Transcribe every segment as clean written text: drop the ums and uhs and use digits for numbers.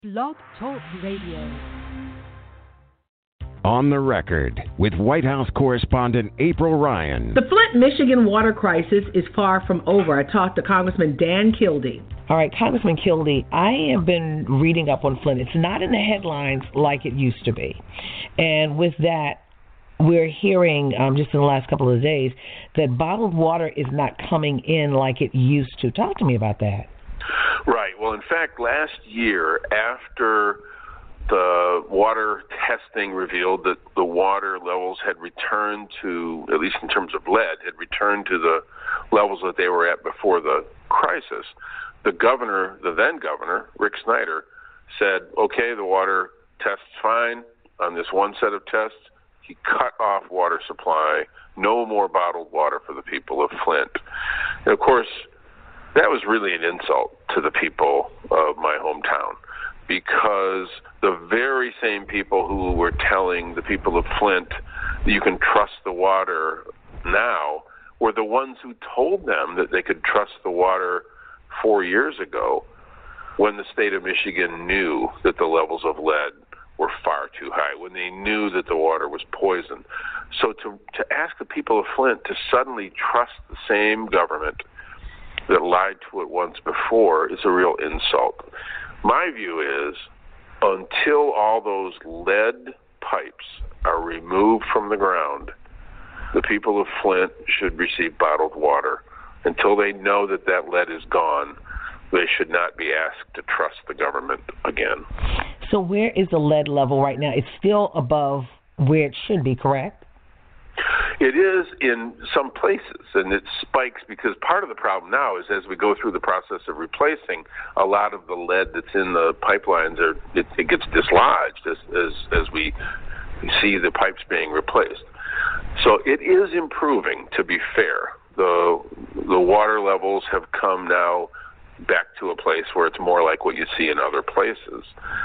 Blog Talk Radio. On the Record with White House correspondent April Ryan. The Flint, Michigan water crisis is far from over. I talked to Congressman Dan Kildee. All right, Congressman Kildee, I have been reading up on Flint. It's not in the headlines like it used to be. And with that, we're hearing just in the last couple of days that bottled water is not coming in like it used to. Talk to me about that. Right. Well, in fact, last year, after the water testing revealed that the water levels had returned to, at least in terms of lead, had returned to the levels that they were at before the crisis, the then governor, Rick Snyder, said, okay, the water tests fine on this one set of tests. He cut off water supply, no more bottled water for the people of Flint. And of course, that was really an insult to the people of my hometown, because the very same people who were telling the people of Flint that you can trust the water now were the ones who told them that they could trust the water 4 years ago, when the state of Michigan knew that the levels of lead were far too high, when they knew that the water was poisoned. So to ask the people of Flint to suddenly trust the same government that lied to it once before is a real insult. My view is, until all those lead pipes are removed from the ground, the people of Flint should receive bottled water. Until they know that that lead is gone, they should not be asked to trust the government again. So where is the lead level right now? It's still above where it should be, correct? It is in some places, and it spikes because part of the problem now is as we go through the process of replacing, a lot of the lead that's in the pipelines, it gets dislodged as we see the pipes being replaced. So it is improving, to be fair. The water levels have come now back to a place where it's more like what you see in other places.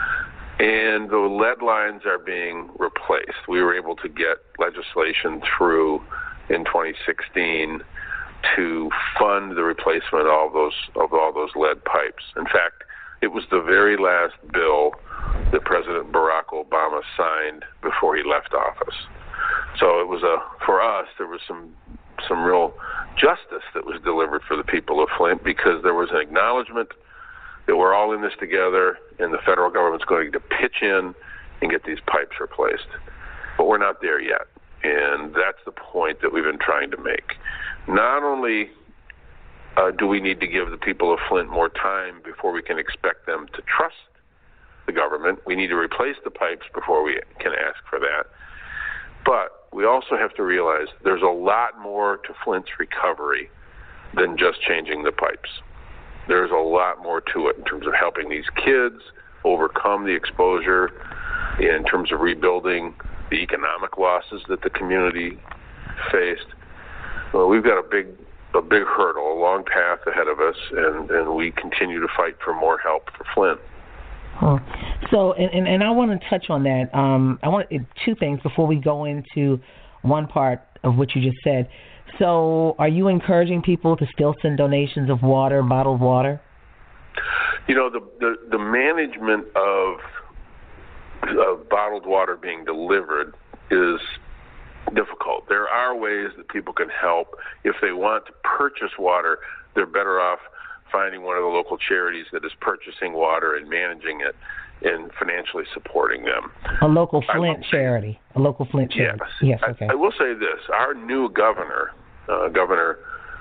And the lead lines are being replaced. We were able to get legislation through in 2016 to fund the replacement of all those lead pipes. In fact, it was the very last bill that President Barack Obama signed before he left office. So it was for us, there was some real justice that was delivered for the people of Flint, because there was an acknowledgement that we're all in this together, and the federal government's going to pitch in and get these pipes replaced. But we're not there yet, and that's the point that we've been trying to make. Not only do we need to give the people of Flint more time before we can expect them to trust the government, we need to replace the pipes before we can ask for that. But we also have to realize there's a lot more to Flint's recovery than just changing the pipes. There's a lot more to it in terms of helping these kids overcome the exposure, in terms of rebuilding the economic losses that the community faced. Well, we've got a big hurdle, a long path ahead of us, and we continue to fight for more help for Flint. So, and I want to touch on that. I want two things before we go into one part of what you just said. So are you encouraging people to still send donations of water, bottled water? You know, the management of bottled water being delivered is difficult. There are ways that people can help. If they want to purchase water, they're better off finding one of the local charities that is purchasing water and managing it and financially supporting them. A local Flint charity. A local Flint charity. Yes. Okay. I will say this. Our new governor, the governor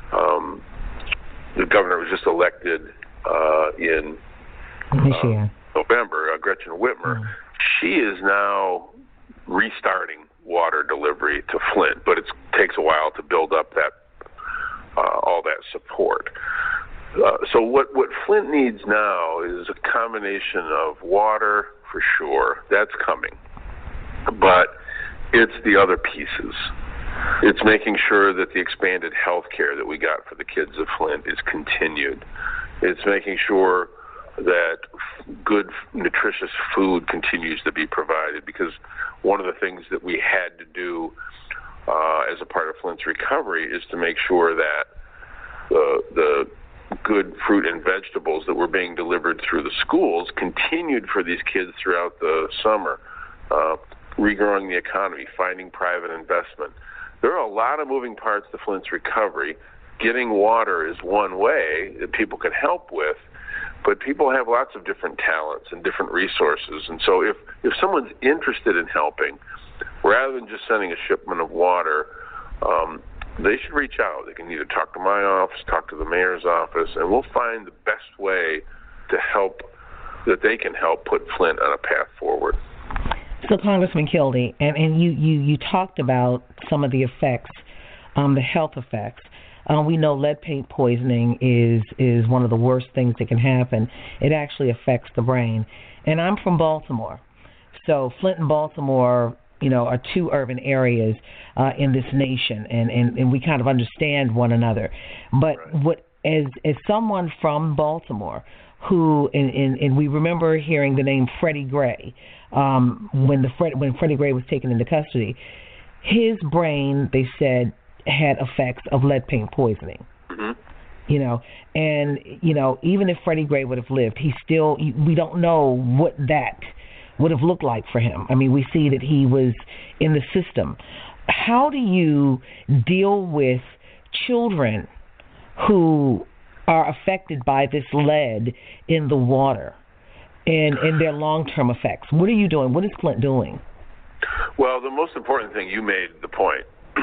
was just elected in November, Gretchen Whitmer. She is now restarting water delivery to Flint, but it takes a while to build up that all that support. So what Flint needs now is a combination of water, for sure. That's coming. But it's the other pieces. It's making sure that the expanded health care that we got for the kids of Flint is continued. It's making sure that good, nutritious food continues to be provided, because one of the things that we had to do as a part of Flint's recovery is to make sure that the good fruit and vegetables that were being delivered through the schools continued for these kids throughout the summer. Regrowing the economy, finding private investment. There are a lot of moving parts to Flint's recovery. Getting water is one way that people can help with, but people have lots of different talents and different resources. And so if someone's interested in helping, rather than just sending a shipment of water, they should reach out. They can either talk to my office, talk to the mayor's office, and we'll find the best way to help, that they can help put Flint on a path forward. So, Congressman Kildee, and you talked about some of the effects, the health effects. We know lead paint poisoning is one of the worst things that can happen. It actually affects the brain. And I'm from Baltimore. So Flint and Baltimore, are two urban areas in this nation, and we kind of understand one another. But as someone from Baltimore who, and we remember hearing the name Freddie Gray, when Freddie Gray was taken into custody, his brain, they said, had effects of lead paint poisoning. Mm-hmm. And even if Freddie Gray would have lived, we don't know what that would have looked like for him. I mean, we see that he was in the system. How do you deal with children who are affected by this lead in the water and their long-term effects? What are you doing? What is Flint doing? Well, the most important thing, you made the point.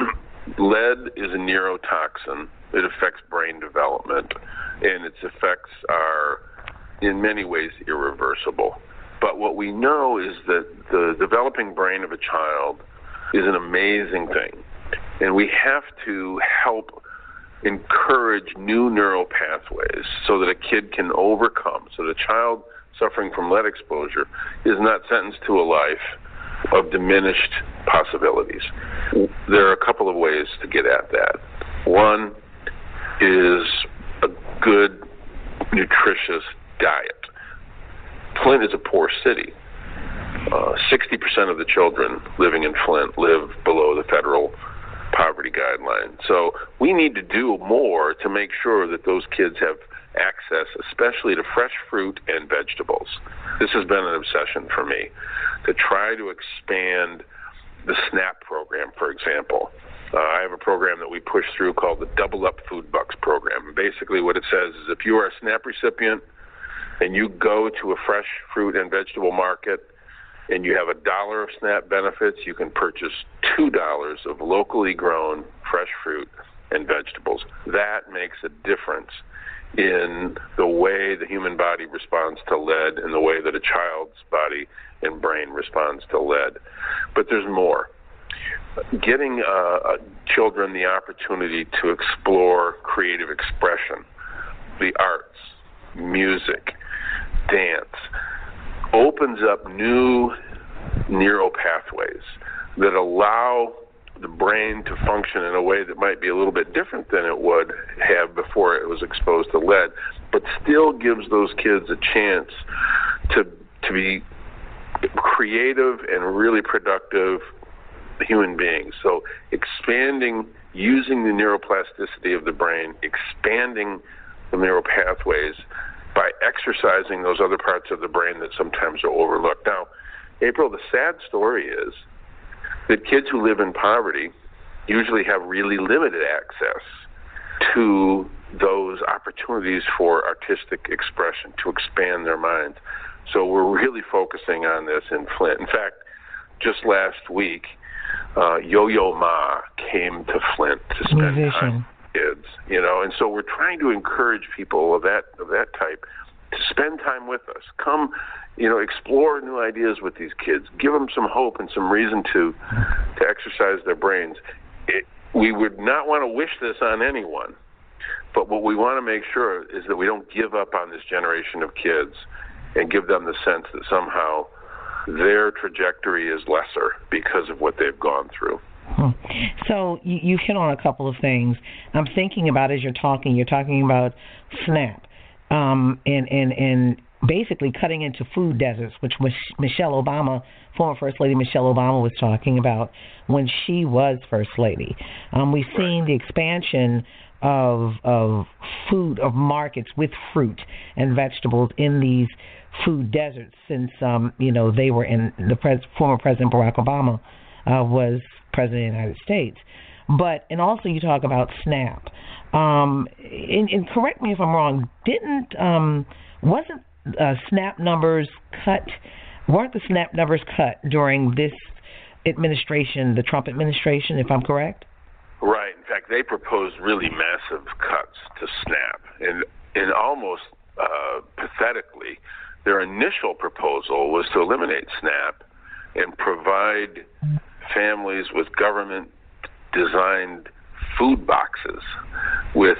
Lead is a neurotoxin. It affects brain development, and its effects are in many ways irreversible. But what we know is that the developing brain of a child is an amazing thing, and we have to help encourage new neural pathways so that a kid can overcome, so the child suffering from lead exposure is not sentenced to a life of diminished possibilities. There are a couple of ways to get at that. One is a good, nutritious diet. Flint is a poor city. 60% of the children living in Flint live below the federal poverty guideline. So we need to do more to make sure that those kids have access, especially to fresh fruit and vegetables. This has been an obsession for me, to try to expand the SNAP program, for example. I have a program that we push through called the Double Up Food Bucks program. And basically what it says is if you are a SNAP recipient and you go to a fresh fruit and vegetable market and you have $1 of SNAP benefits, you can purchase $2 of locally grown fresh fruit and vegetables. That makes a difference in the way the human body responds to lead and the way that a child's body and brain responds to lead. But there's more. Getting children the opportunity to explore creative expression, the arts, music, dance, opens up new neural pathways that allow the brain to function in a way that might be a little bit different than it would have before it was exposed to lead, but still gives those kids a chance to be creative and really productive human beings. So expanding, using the neuroplasticity of the brain, expanding the neural pathways by exercising those other parts of the brain that sometimes are overlooked. Now, April, the sad story is that kids who live in poverty usually have really limited access to those opportunities for artistic expression, to expand their minds. So we're really focusing on this in Flint. In fact, just last week, Yo-Yo Ma came to Flint to spend time with kids, and so we're trying to encourage people of that type to spend time with us. Come, explore new ideas with these kids. Give them some hope and some reason to exercise their brains. We would not want to wish this on anyone, but what we want to make sure is that we don't give up on this generation of kids and give them the sense that somehow their trajectory is lesser because of what they've gone through. So you hit on a couple of things. I'm thinking about as you're talking about SNAP and basically cutting into food deserts, which Michelle Obama, former First Lady Michelle Obama, was talking about when she was First Lady. We've seen the expansion of food, of markets with fruit and vegetables in these food deserts since they were in former President Barack Obama was president of the United States. And also you talk about SNAP. And correct me if I'm wrong. Wasn't SNAP numbers cut? Weren't the SNAP numbers cut during this administration, the Trump administration, if I'm correct? Right. In fact, they proposed really massive cuts to SNAP, and almost pathetically, their initial proposal was to eliminate SNAP and provide families with government-designed food boxes with,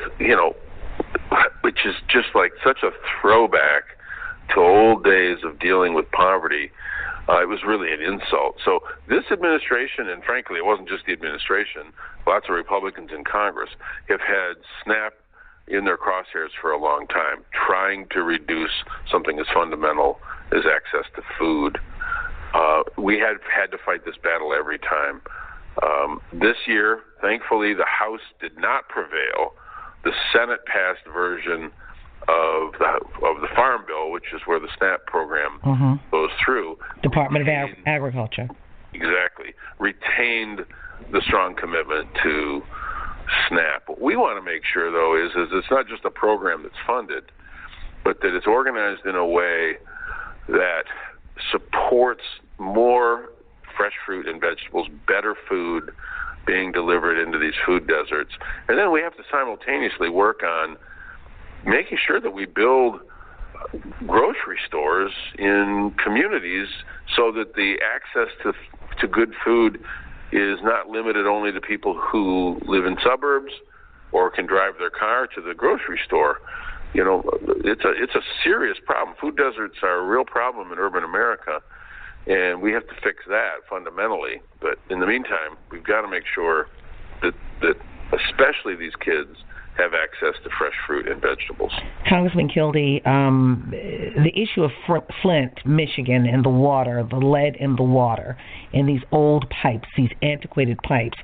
which is just like such a throwback to old days of dealing with poverty. It was really an insult. So this administration, and frankly, it wasn't just the administration, lots of Republicans in Congress have had SNAP in their crosshairs for a long time, trying to reduce something as fundamental as access to food. We had to fight this battle every time. This year, thankfully, the House did not prevail. The Senate passed version of the Farm Bill, which is where the SNAP program goes through. Department of Agriculture. Exactly. Retained the strong commitment to SNAP. What we want to make sure, though, is it's not just a program that's funded, but that it's organized in a way that supports more fresh fruit and vegetables, better food being delivered into these food deserts. And then we have to simultaneously work on making sure that we build grocery stores in communities so that the access to good food is not limited only to people who live in suburbs or can drive their car to the grocery store. It's a serious problem. Food deserts are a real problem in urban America, and we have to fix that fundamentally. But in the meantime, we've got to make sure that especially these kids have access to fresh fruit and vegetables. Congressman Kildee, the issue of Flint, Michigan, and the water, the lead in the water, in these old pipes, these antiquated pipes,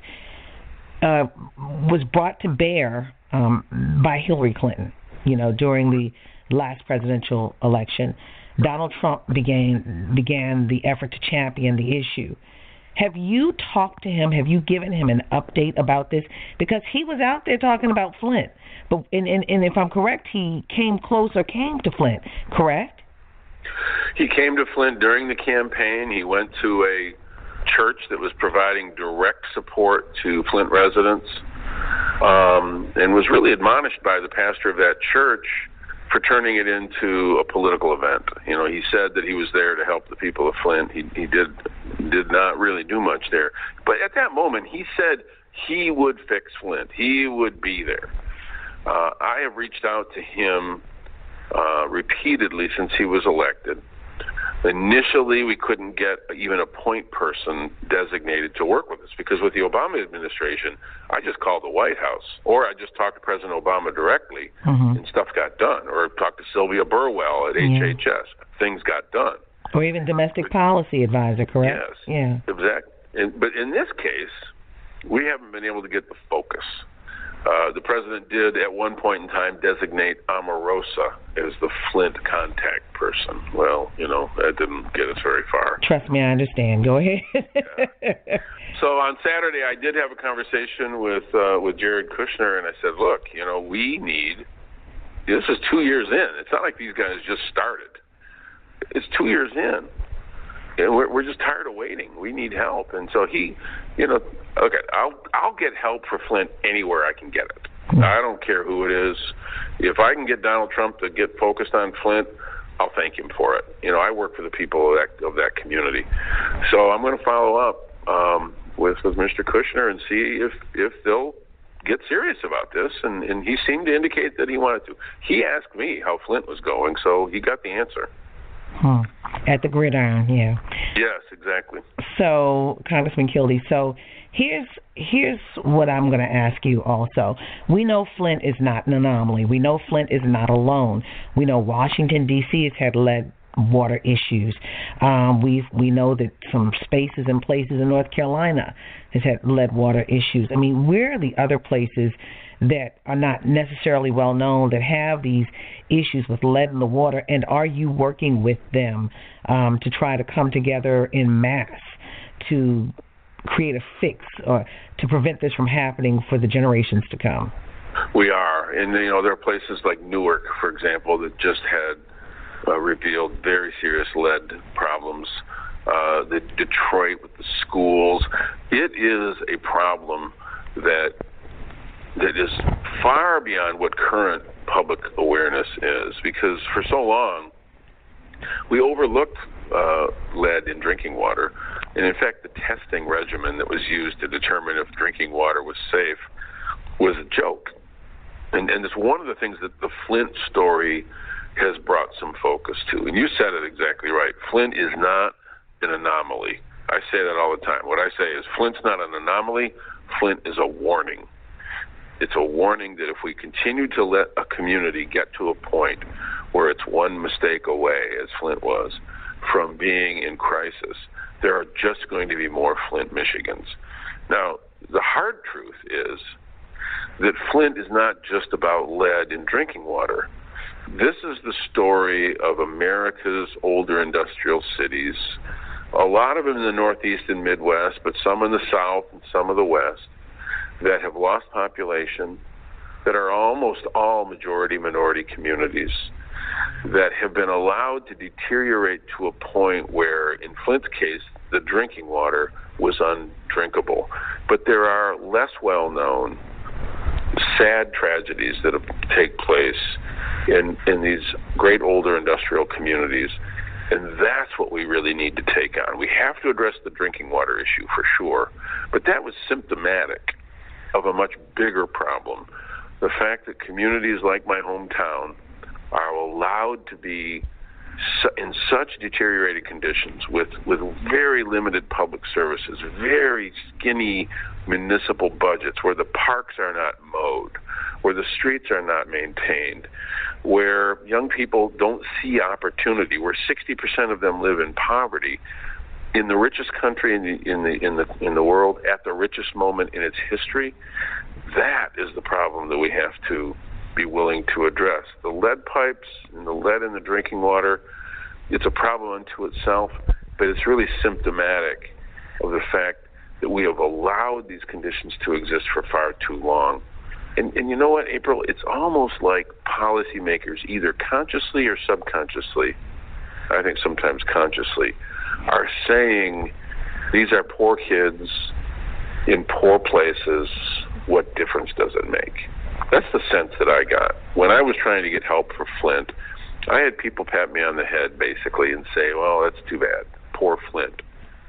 was brought to bear by Hillary Clinton, during the last presidential election. Donald Trump began the effort to champion the issue. Have you talked to him? Have you given him an update about this? Because he was out there talking about Flint. But and if I'm correct, he came to Flint, correct? He came to Flint during the campaign. He went to a church that was providing direct support to Flint residents, and was really admonished by the pastor of that church for turning it into a political event. He said that he was there to help the people of Flint. He did not really do much there. But at that moment, he said he would fix Flint. He would be there. I have reached out to him repeatedly since he was elected. Initially, we couldn't get even a point person designated to work with us because with the Obama administration, I just called the White House or I just talked to President Obama directly and stuff got done, or talked to Sylvia Burwell at HHS. Things got done. Or even domestic policy advisor, correct? Yes, yeah, exactly. But in this case, we haven't been able to get the focus. The president did at one point in time designate Omarosa as the Flint contact person. Well, that didn't get us very far. Trust me, I understand. Go ahead. Yeah. So on Saturday, I did have a conversation with Jared Kushner, and I said, look, this is 2 years in. It's not like these guys just started. It's 2 years in. And we're just tired of waiting. We need help. And so he, okay, I'll get help for Flint anywhere I can get it. I don't care who it is. If I can get Donald Trump to get focused on Flint, I'll thank him for it. I work for the people of that community. So I'm going to follow up with Mr. Kushner and see if they'll get serious about this. And he seemed to indicate that he wanted to. He asked me how Flint was going, so he got the answer. At the gridiron, yeah. Yes, exactly. So, Congressman Kildee, here's what I'm going to ask you also. We know Flint is not an anomaly. We know Flint is not alone. We know Washington, D.C. has had lead water issues. We know that some spaces and places in North Carolina has had lead water issues. I mean, where are the other places that are not necessarily well known that have these issues with lead in the water, and are you working with them to try to come together in mass to create a fix or to prevent this from happening for the generations to come? We are, and there are places like Newark, for example, that just had revealed very serious lead problems. The Detroit with the schools, it is a problem that is far beyond what current public awareness is, because for so long we overlooked lead in drinking water, and in fact the testing regimen that was used to determine if drinking water was safe was a joke. And it's one of the things that the Flint story has brought some focus to. And you said it exactly right. Flint is not an anomaly. I say that all the time. What I say is Flint's not an anomaly. Flint is a warning. It's a warning that if we continue to let a community get to a point where it's one mistake away, as Flint was, from being in crisis, there are just going to be more Flint, Michigans. Now, the hard truth is that Flint is not just about lead in drinking water. This is the story of America's older industrial cities, a lot of them in the Northeast and Midwest, but some in the South and some of the West, that have lost population, that are almost all majority-minority communities, that have been allowed to deteriorate to a point where, in Flint's case, the drinking water was undrinkable. But there are less well-known, sad tragedies that take place in these great older industrial communities, and that's what we really need to take on. We have to address the drinking water issue for sure, but that was symptomatic of a much bigger problem. The fact that communities like my hometown are allowed to be in such deteriorated conditions with very limited public services, very skinny municipal budgets, where the parks are not mowed, where the streets are not maintained, where young people don't see opportunity, where 60% of them live in poverty, in the richest country in the world, at the richest moment in its history. That is the problem that we have to be willing to address. The lead pipes and the lead in the drinking water, it's a problem unto itself, but it's really symptomatic of the fact that we have allowed these conditions to exist for far too long. And you know what, April? It's almost like policymakers, either consciously or subconsciously, I think sometimes consciously, are saying these are poor kids in poor places. What difference does it make? That's the sense that I got. When I was trying to get help for Flint, I had people pat me on the head, basically, and say, well, that's too bad. Poor Flint.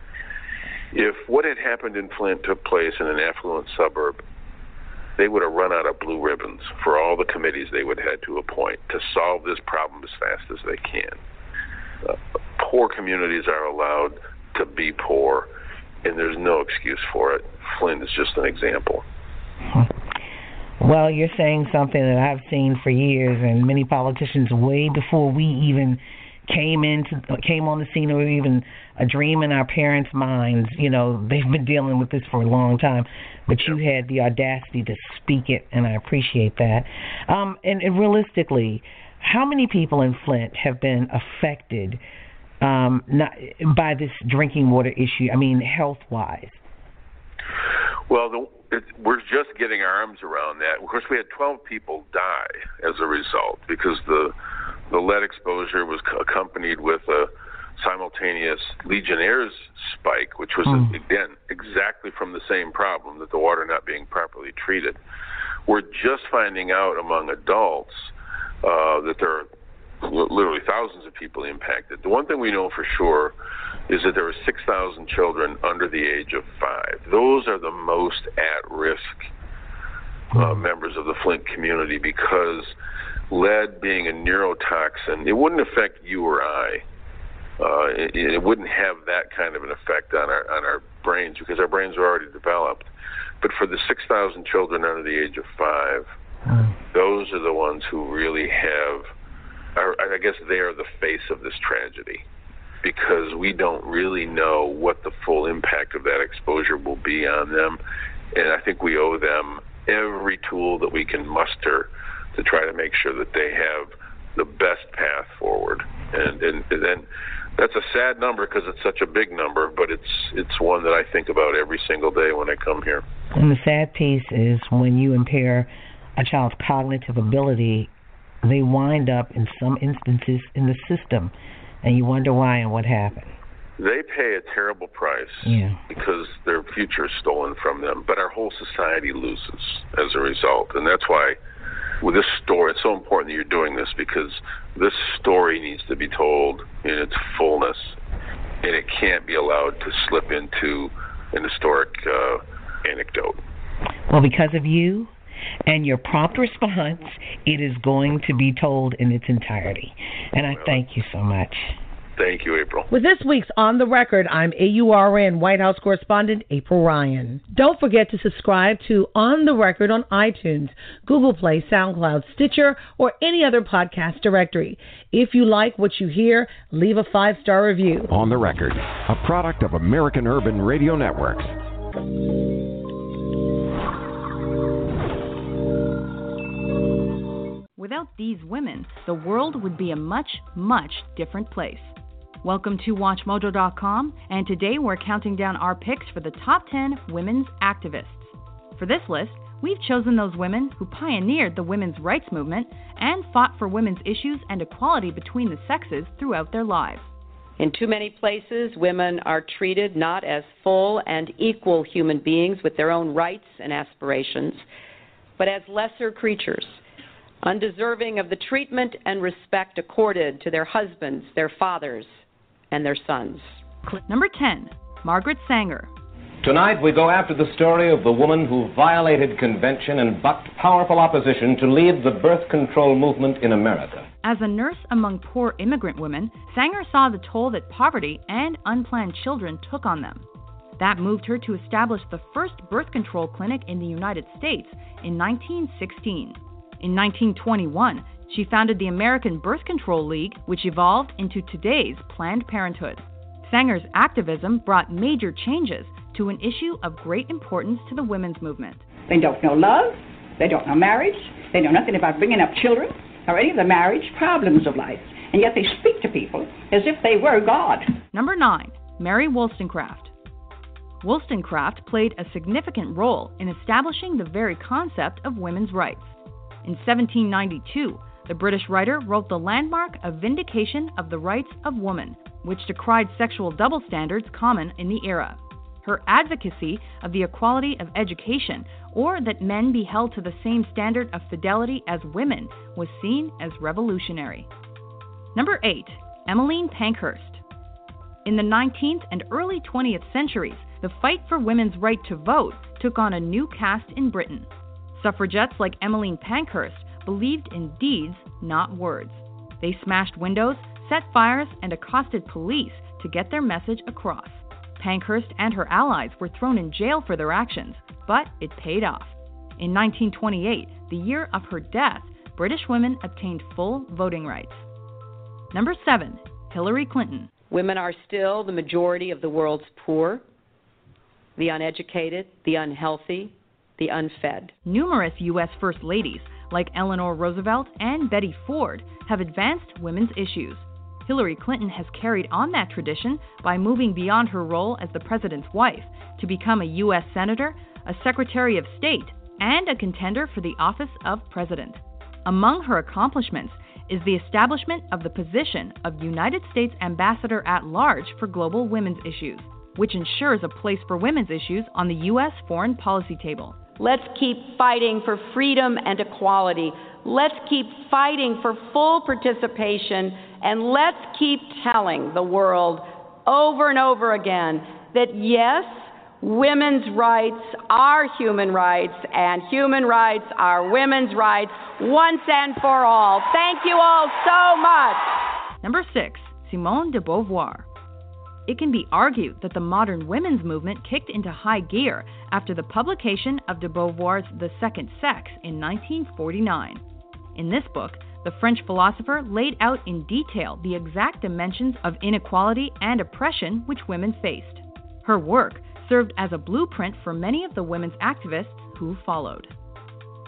If what had happened in Flint took place in an affluent suburb, they would have run out of blue ribbons for all the committees they would have had to appoint to solve this problem as fast as they can. Poor communities are allowed to be poor, and there's no excuse for it. Flint is just an example. Well, you're saying something that I've seen for years, and many politicians way before we even came on the scene, or even a dream in our parents' minds. They've been dealing with this for a long time, but you had the audacity to speak it, and I appreciate that. And realistically, how many people in Flint have been affected by this drinking water issue? I mean, health-wise. Well, we're just getting our arms around that. Of course, we had 12 people die as a result because the lead exposure was accompanied with a simultaneous Legionnaire's spike, which was, again, exactly from the same problem, that the water not being properly treated. We're just finding out among adults that there are literally thousands of people impacted. The one thing we know for sure is that there were 6,000 children under the age of 5. Those are the most at-risk members of the Flint community, because lead being a neurotoxin, it wouldn't affect you or I. It wouldn't have that kind of an effect on our brains, because our brains are already developed. But for the 6,000 children under the age of 5, those are the ones who really I guess they are the face of this tragedy, because we don't really know what the full impact of that exposure will be on them. And I think we owe them every tool that we can muster to try to make sure that they have the best path forward. And then that's a sad number because it's such a big number, but it's one that I think about every single day when I come here. And the sad piece is when you impair a child's cognitive ability, they wind up in some instances in the system, and you wonder why and what happened. They pay a terrible price because their future is stolen from them, but our whole society loses as a result. And that's why with this story, it's so important that you're doing this, because this story needs to be told in its fullness, and it can't be allowed to slip into an historic anecdote. Well, because of you and your prompt response, it is going to be told in its entirety. And I thank you so much. Thank you, April. With this week's On the Record, I'm AURN White House correspondent April Ryan. Don't forget to subscribe to On the Record on iTunes, Google Play, SoundCloud, Stitcher, or any other podcast directory. If you like what you hear, leave a 5-star review. On the Record, a product of American Urban Radio Networks. Without these women, the world would be a much, much different place. Welcome to WatchMojo.com, and today we're counting down our picks for the top 10 women's activists. For this list, we've chosen those women who pioneered the women's rights movement and fought for women's issues and equality between the sexes throughout their lives. In too many places, women are treated not as full and equal human beings with their own rights and aspirations, but as lesser creatures, undeserving of the treatment and respect accorded to their husbands, their fathers, and their sons. Number 10, Margaret Sanger. Tonight we go after the story of the woman who violated convention and bucked powerful opposition to lead the birth control movement in America. As a nurse among poor immigrant women, Sanger saw the toll that poverty and unplanned children took on them. That moved her to establish the first birth control clinic in the United States in 1916. In 1921, she founded the American Birth Control League, which evolved into today's Planned Parenthood. Sanger's activism brought major changes to an issue of great importance to the women's movement. They don't know love, they don't know marriage, they know nothing about bringing up children or any of the marriage problems of life, and yet they speak to people as if they were God. Number 9, Mary Wollstonecraft. Wollstonecraft played a significant role in establishing the very concept of women's rights. In 1792, the British writer wrote the landmark A Vindication of the Rights of Woman, which decried sexual double standards common in the era. Her advocacy of the equality of education, or that men be held to the same standard of fidelity as women, was seen as revolutionary. Number 8, Emmeline Pankhurst. In the 19th and early 20th centuries, the fight for women's right to vote took on a new cast in Britain. Suffragettes like Emmeline Pankhurst believed in deeds, not words. They smashed windows, set fires, and accosted police to get their message across. Pankhurst and her allies were thrown in jail for their actions, but it paid off. In 1928, the year of her death, British women obtained full voting rights. Number 7, Hillary Clinton. Women are still the majority of the world's poor, the uneducated, the unhealthy, the unfed. Numerous U.S. First Ladies, like Eleanor Roosevelt and Betty Ford, have advanced women's issues. Hillary Clinton has carried on that tradition by moving beyond her role as the president's wife to become a U.S. Senator, a Secretary of State, and a contender for the office of President. Among her accomplishments is the establishment of the position of United States Ambassador at Large for Global Women's Issues, which ensures a place for women's issues on the U.S. foreign policy table. Let's keep fighting for freedom and equality. Let's keep fighting for full participation, and let's keep telling the world over and over again that yes, women's rights are human rights, and human rights are women's rights once and for all. Thank you all so much. Number 6, Simone de Beauvoir. It can be argued that the modern women's movement kicked into high gear after the publication of de Beauvoir's The Second Sex in 1949. In this book, the French philosopher laid out in detail the exact dimensions of inequality and oppression which women faced. Her work served as a blueprint for many of the women's activists who followed.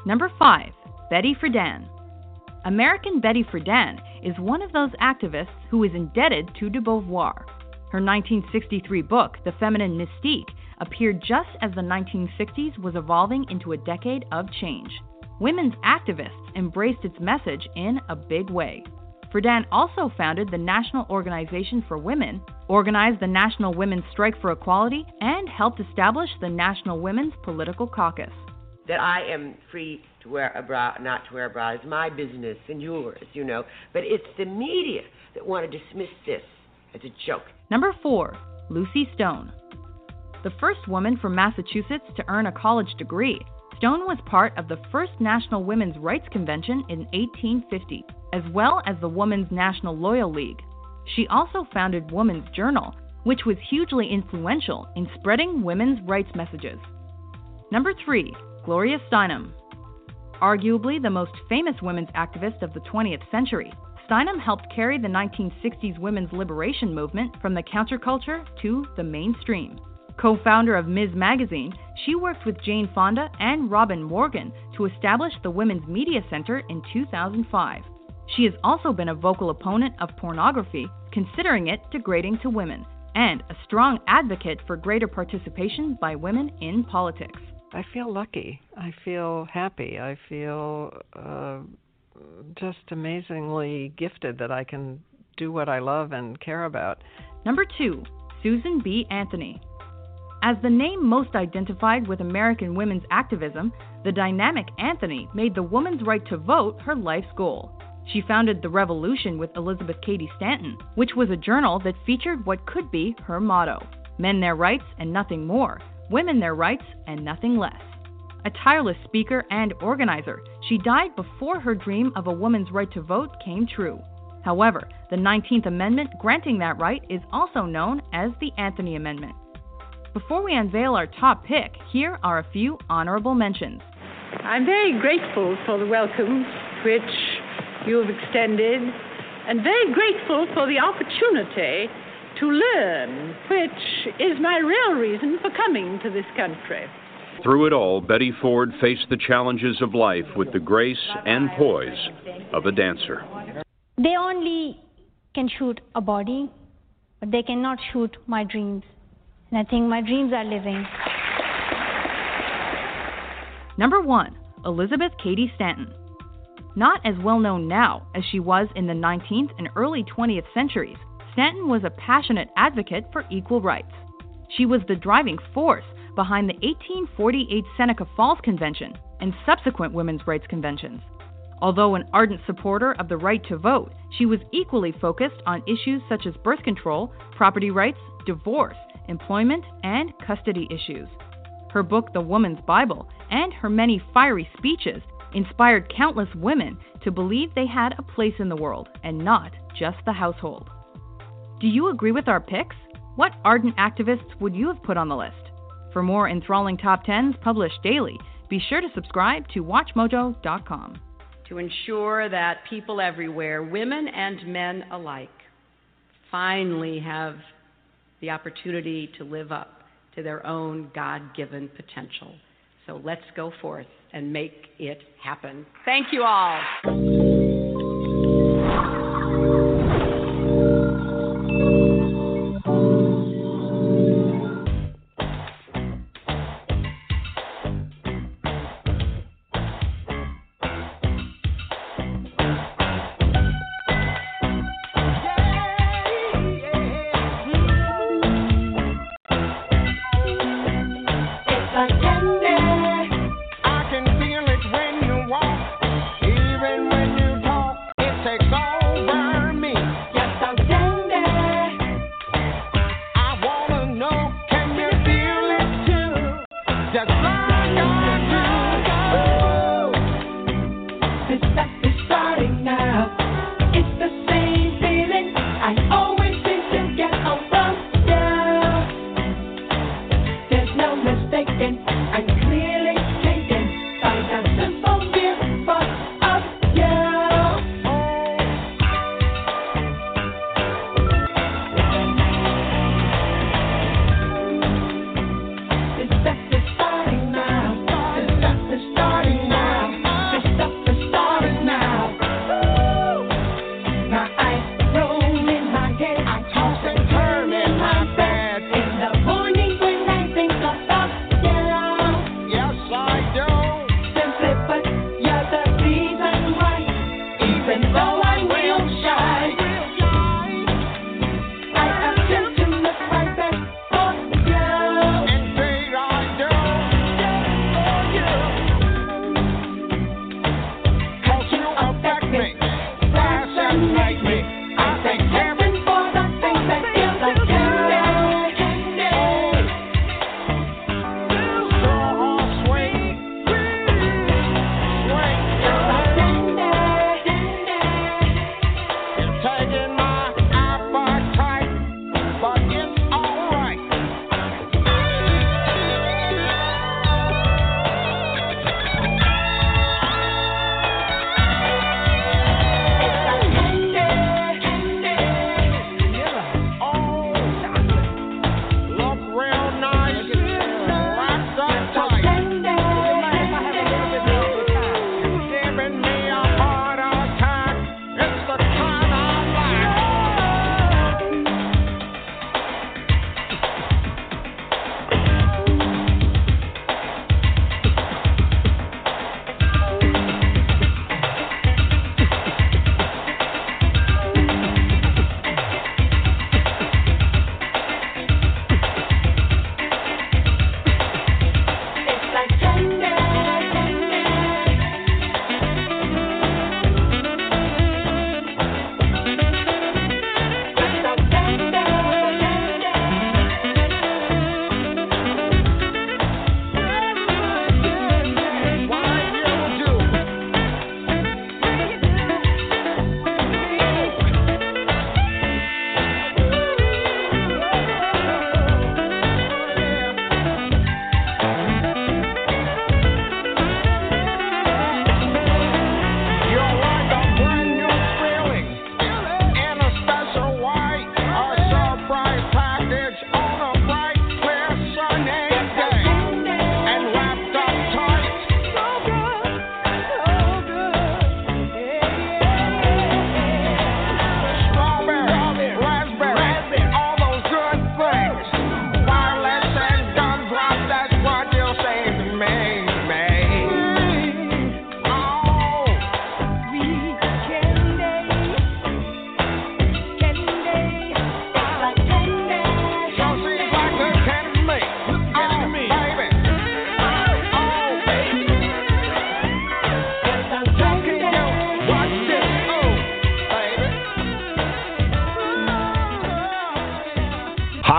Number 5. Betty Friedan. American Betty Friedan is one of those activists who is indebted to de Beauvoir. Her 1963 book, The Feminine Mystique, appeared just as the 1960s was evolving into a decade of change. Women's activists embraced its message in a big way. Friedan also founded the National Organization for Women, organized the National Women's Strike for Equality, and helped establish the National Women's Political Caucus. That I am free to wear a bra, not to wear a bra, is my business and yours, you know. But it's the media that want to dismiss this as a joke. Number 4. Lucy Stone. The first woman from Massachusetts to earn a college degree, Stone was part of the first National Women's Rights Convention in 1850, as well as the Women's National Loyal League. She also founded Woman's Journal, which was hugely influential in spreading women's rights messages. Number 3. Gloria Steinem. Arguably the most famous women's activist of the 20th century, Steinem helped carry the 1960s women's liberation movement from the counterculture to the mainstream. Co-founder of Ms. Magazine, she worked with Jane Fonda and Robin Morgan to establish the Women's Media Center in 2005. She has also been a vocal opponent of pornography, considering it degrading to women, and a strong advocate for greater participation by women in politics. I feel lucky. I feel happy. I feel just amazingly gifted that I can do what I love and care about. Number 2. Susan B. Anthony. As the name most identified with American women's activism, the dynamic Anthony made the woman's right to vote her life's goal. She founded The Revolution with Elizabeth Cady Stanton, which was a journal that featured what could be her motto: men their rights and nothing more, women their rights and nothing less. A tireless speaker and organizer, she died before her dream of a woman's right to vote came true. However, the 19th Amendment granting that right is also known as the Anthony Amendment. Before we unveil our top pick, here are a few honorable mentions. I'm very grateful for the welcome which you have extended, and very grateful for the opportunity to learn, which is my real reason for coming to this country. Through it all, Betty Ford faced the challenges of life with the grace and poise of a dancer. They only can shoot a body, but they cannot shoot my dreams. And I think my dreams are living. Number 1. Elizabeth Cady Stanton. Not as well known now as she was in the 19th and early 20th centuries, Stanton was a passionate advocate for equal rights. She was the driving force behind the 1848 Seneca Falls Convention and subsequent women's rights conventions. Although an ardent supporter of the right to vote, she was equally focused on issues such as birth control, property rights, divorce, employment, and custody issues. Her book, The Woman's Bible, and her many fiery speeches inspired countless women to believe they had a place in the world and not just the household. Do you agree with our picks? What ardent activists would you have put on the list? For more enthralling top 10s published daily, be sure to subscribe to WatchMojo.com. To ensure that people everywhere, women and men alike, finally have the opportunity to live up to their own God-given potential. So let's go forth and make it happen. Thank you all. I can feel it when you walk, even when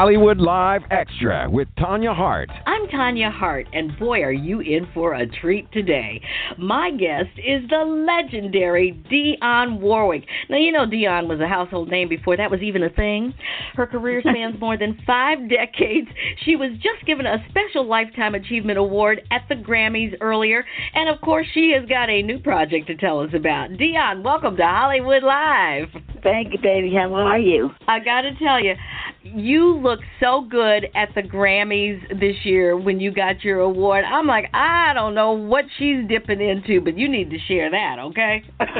Hollywood Live Extra with Tanya Hart. I'm Tanya Hart, and boy, are you in for a treat today. My guest is the legendary Dionne Warwick. Now, you know Dionne was a household name before that was even a thing. Her career spans more than 5 decades. She was just given a special Lifetime Achievement Award at the Grammys earlier, and of course, she has got a new project to tell us about. Dionne, welcome to Hollywood Live. Thank you, baby. How are you? I got to tell you, you look so good at the Grammys this year when you got your award. I'm like, I don't know what she's dipping into, but you need to share that, okay?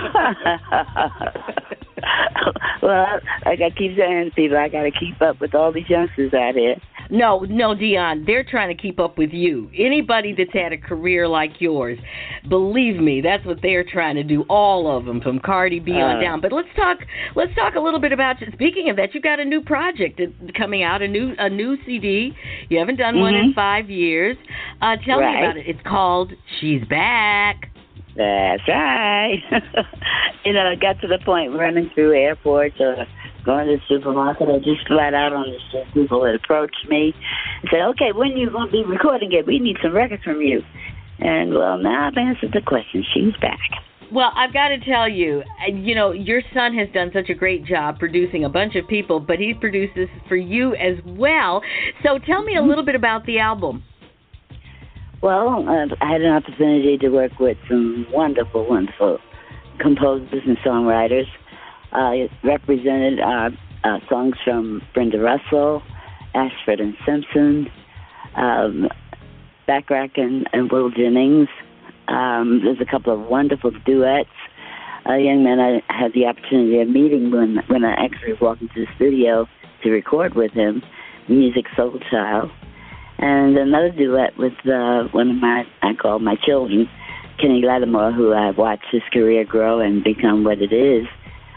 Well, like I keep saying to people, I got to keep up with all these youngsters out here. No, Dionne, they're trying to keep up with you. Anybody that's had a career like yours, believe me, that's what they're trying to do. All of them, from Cardi B on down. But let's talk a little bit about. Speaking of that, you've got a new project coming out, a new CD. You haven't done one in 5 years. Tell me about it. It's called She's Back. That's right. I got to the point running through airports or going to the supermarket. I just flat out on the street. People would approach me and say, okay, when are you going to be recording it? We need some records from you. And, well, now I've answered the question. She's back. Well, I've got to tell you, your son has done such a great job producing a bunch of people, but he's produced this for you as well. So tell me a little bit about the album. Well, I had an opportunity to work with some wonderful, wonderful composers and songwriters. I represented songs from Brenda Russell, Ashford and Simpson, Bacharach and Will Jennings. There's a couple of wonderful duets. A young man I had the opportunity of meeting when I actually walked into the studio to record with him, Music Soul Child. And another duet with one of I call my children, Kenny Lattimore, who I've watched his career grow and become what it is.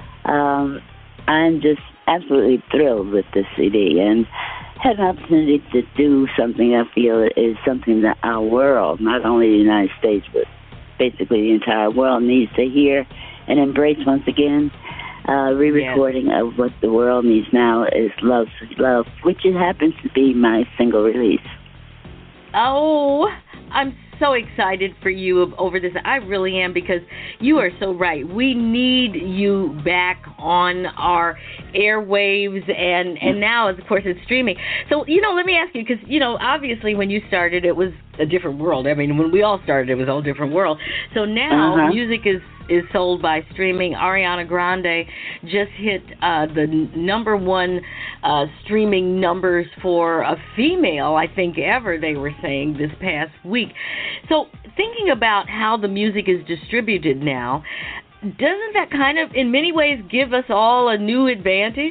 I'm just absolutely thrilled with this CD and had an opportunity to do something I feel is something that our world, not only the United States, but basically the entire world needs to hear and embrace once again. Re-recording of what the world needs now is Love, Sweet Love, which it happens to be my single release. Oh, I'm so excited for you over this. I really am, because you are so right. We need you back on our airwaves, and now, of course, it's streaming. So, let me ask you, because, obviously when you started, it was a different world. I mean, when we all started, it was a whole different world. So now music is sold by streaming. Ariana Grande just hit the number one streaming numbers for a female, I think, ever, they were saying, this past week. So thinking about how the music is distributed now, doesn't that kind of, in many ways, give us all a new advantage?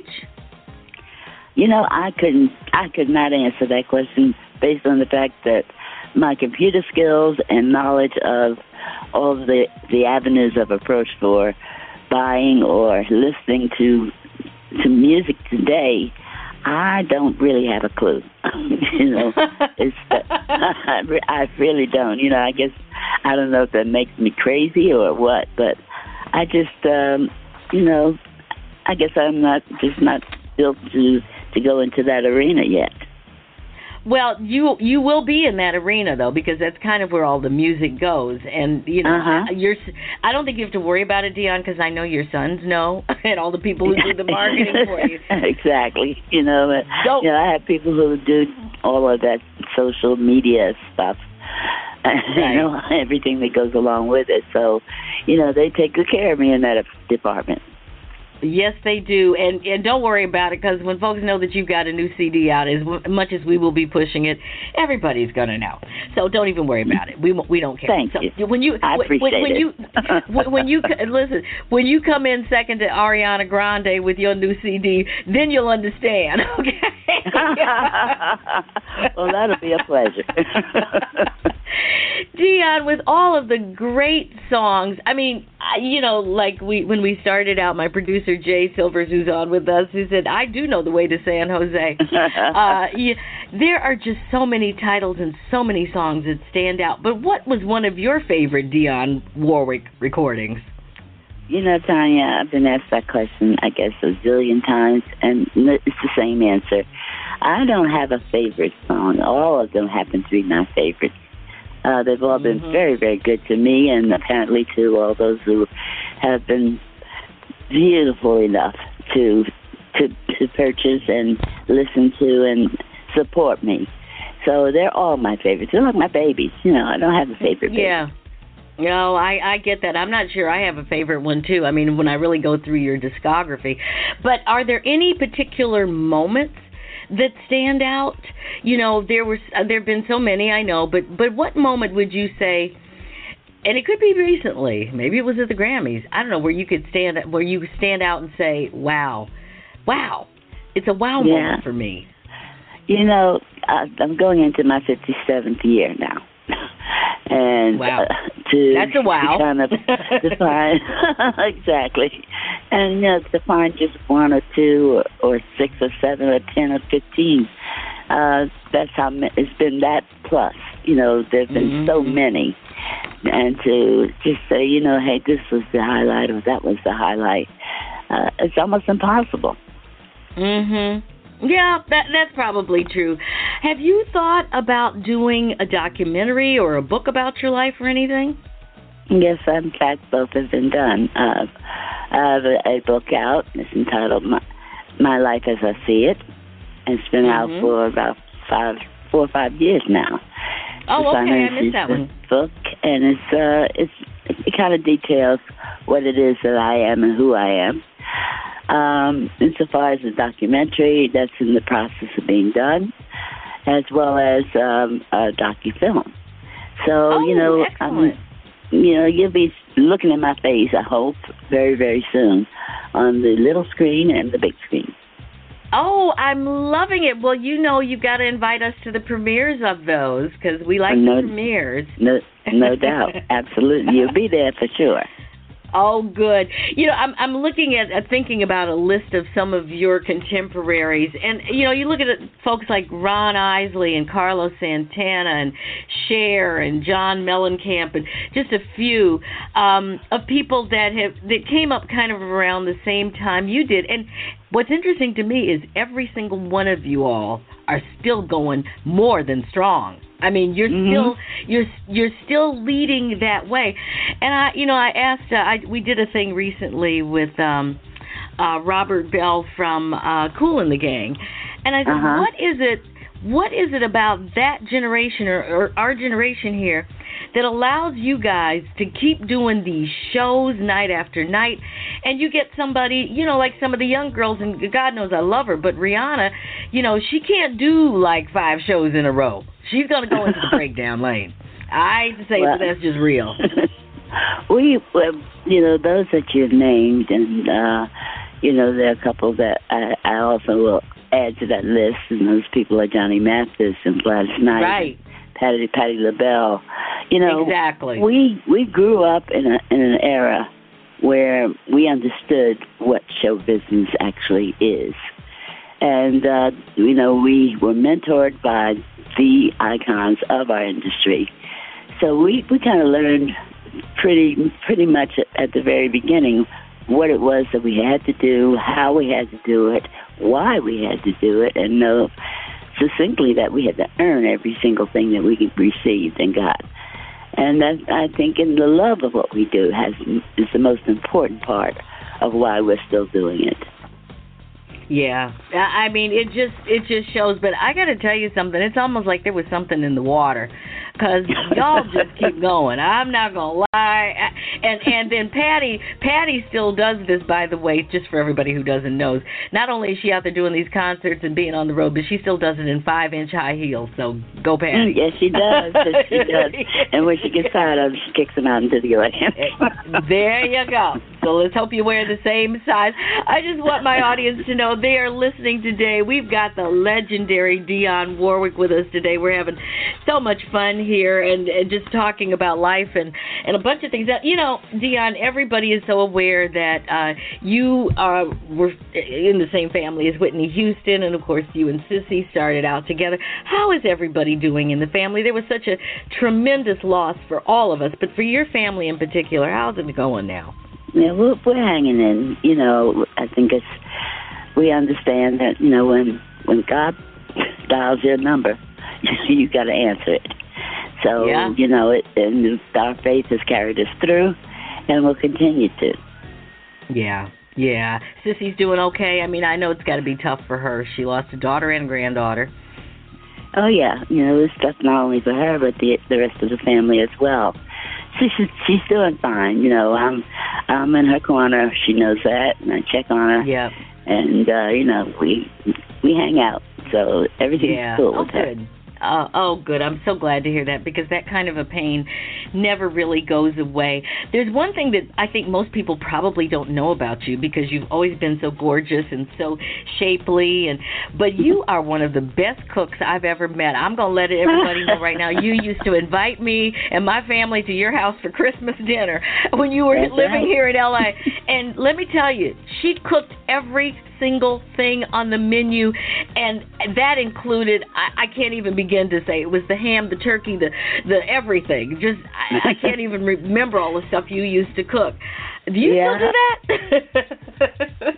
I could not answer that question based on the fact that my computer skills and knowledge of all of the avenues of approach for buying or listening to music today, I don't really have a clue. I really don't. I guess I don't know if that makes me crazy or what, but I just, I guess I'm not built to go into that arena yet. Well, you will be in that arena, though, because that's kind of where all the music goes. And, I don't think you have to worry about it, Dionne, because I know your sons know, and all the people who do the marketing for you. Exactly. I have people who do all of that social media stuff, everything that goes along with it. So, they take good care of me in that department. Yes, they do, and don't worry about it, because when folks know that you've got a new CD out, as much as we will be pushing it, everybody's going to know. So don't even worry about it. We don't care. Thank you. I appreciate it. When you come in second to Ariana Grande with your new CD, then you'll understand. Okay. Well, that'll be a pleasure. Dionne, with all of the great songs, I mean, like when we started out, my producer Jay Silvers, who's on with us, who said, I do know the way to San Jose. There are just so many titles and so many songs that stand out. But what was one of your favorite Dionne Warwick recordings? You know, Tanya, I've been asked that question, I guess, a zillion times, and it's the same answer. I don't have a favorite song. All of them happen to be my favorites. They've all been very, very good to me, and apparently to all those who have been beautiful enough to purchase and listen to and support me. So they're all my favorites. They're like my babies. You know, I don't have a favorite baby. Yeah. No, I get that. I'm not sure I have a favorite one, too. I mean, when I really go through your discography. But are there any particular moments that stand out? You know, there have been so many, I know, but what moment would you say, and it could be recently, maybe it was at the Grammys, I don't know, where you stand out and say, wow, it's a wow moment for me. You know, I'm going into my 57th year now. And that's a wow. To kind of define exactly, and you know, to find just one or two or 6 or 7 or 10 or 15. That's how it's been. That plus, you know, there's been so many, and to just say, you know, hey, this was the highlight or that was the highlight, it's almost impossible. Yeah, that's probably true. Have you thought about doing a documentary or a book about your life or anything? Yes, in fact, both have been done. I have a book out. It's entitled My Life as I See It. And it's been out for about 4 or 5 years now. Oh, okay, I missed that one. Book, and it kind of details what it is that I am and who I am. Insofar as the documentary, that's in the process of being done, as well as a docu-film. So, you know, you'll be looking at my face, I hope, very, very soon on the little screen and the big screen. Oh, I'm loving it. Well, you know, you've got to invite us to the premieres of those, because we like the premieres. No doubt. Absolutely. You'll be there for sure. Oh, good. You know, I'm looking at thinking about a list of some of your contemporaries, and you know, you look at folks like Ron Isley and Carlos Santana and Cher and John Mellencamp, and just a few of people that came up kind of around the same time you did. And what's interesting to me is every single one of you all are still going more than strong. I mean, you're still leading that way. And I asked. We did a thing recently with Robert Bell from Kool and the Gang, and I said, what is it about that generation or our generation here that allows you guys to keep doing these shows night after night? And you get somebody, you know, like some of the young girls, and God knows I love her, but Rihanna, you know, she can't do like 5 shows in a row. She's going to go into the breakdown lane. I hate to say it, but that's just real. You know, those that you've named, and, you know, there are a couple that I also will add to that list, and those people are Johnny Mathis and Gladys Knight, right. Patti LaBelle. You know, exactly. We grew up in an era where we understood what show business actually is. And, you know, we were mentored by the icons of our industry. So we kind of learned pretty much at the very beginning what it was that we had to do, how we had to do it, why we had to do it, and know succinctly that we had to earn every single thing that we received and got. And that, I think, in the love of what we do is the most important part of why we're still doing it. Yeah, I mean, it just shows. But I got to tell you something. It's almost like there was something in the water, because y'all just keep going. I'm not gonna lie. And then Patty still does this, by the way, just for everybody who doesn't know. Not only is she out there doing these concerts and being on the road, but she still does it in 5-inch high heels. So go, Patty. Yes, she does. She does. And when she gets tired of it, she kicks them out into the audience. There you go. So let's hope you wear the same size. I just want my audience to know they are listening today. We've got the legendary Dionne Warwick with us today. We're having so much fun here and just talking about life and a bunch of things. That, you know, Dionne, everybody is so aware that you were in the same family as Whitney Houston, and of course you and Sissy started out together. How is everybody doing in the family? There was such a tremendous loss for all of us, but for your family in particular, how's it going now? we're hanging in. I think we understand that, when God dials your number, you got to answer it. So, and our faith has carried us through and will continue to. Yeah. Sissy's doing okay. I mean, I know it's got to be tough for her. She lost a daughter and a granddaughter. Oh, yeah. It's tough not only for her, but the rest of the family as well. She's doing fine. I'm in her corner. She knows that, and I check on her. Yeah. And, we hang out. So everything's cool with her. Good. Good. I'm so glad to hear that, because that kind of a pain never really goes away. There's one thing that I think most people probably don't know about you, because you've always been so gorgeous and so shapely, but you are one of the best cooks I've ever met. I'm going to let everybody know right now. You used to invite me and my family to your house for Christmas dinner when you were living here in L.A. And let me tell you, she cooked every single thing on the menu, and that included, I can't even begin to say, it was the ham, the turkey, the everything. Just I can't even remember all the stuff you used to cook. Do you still do that?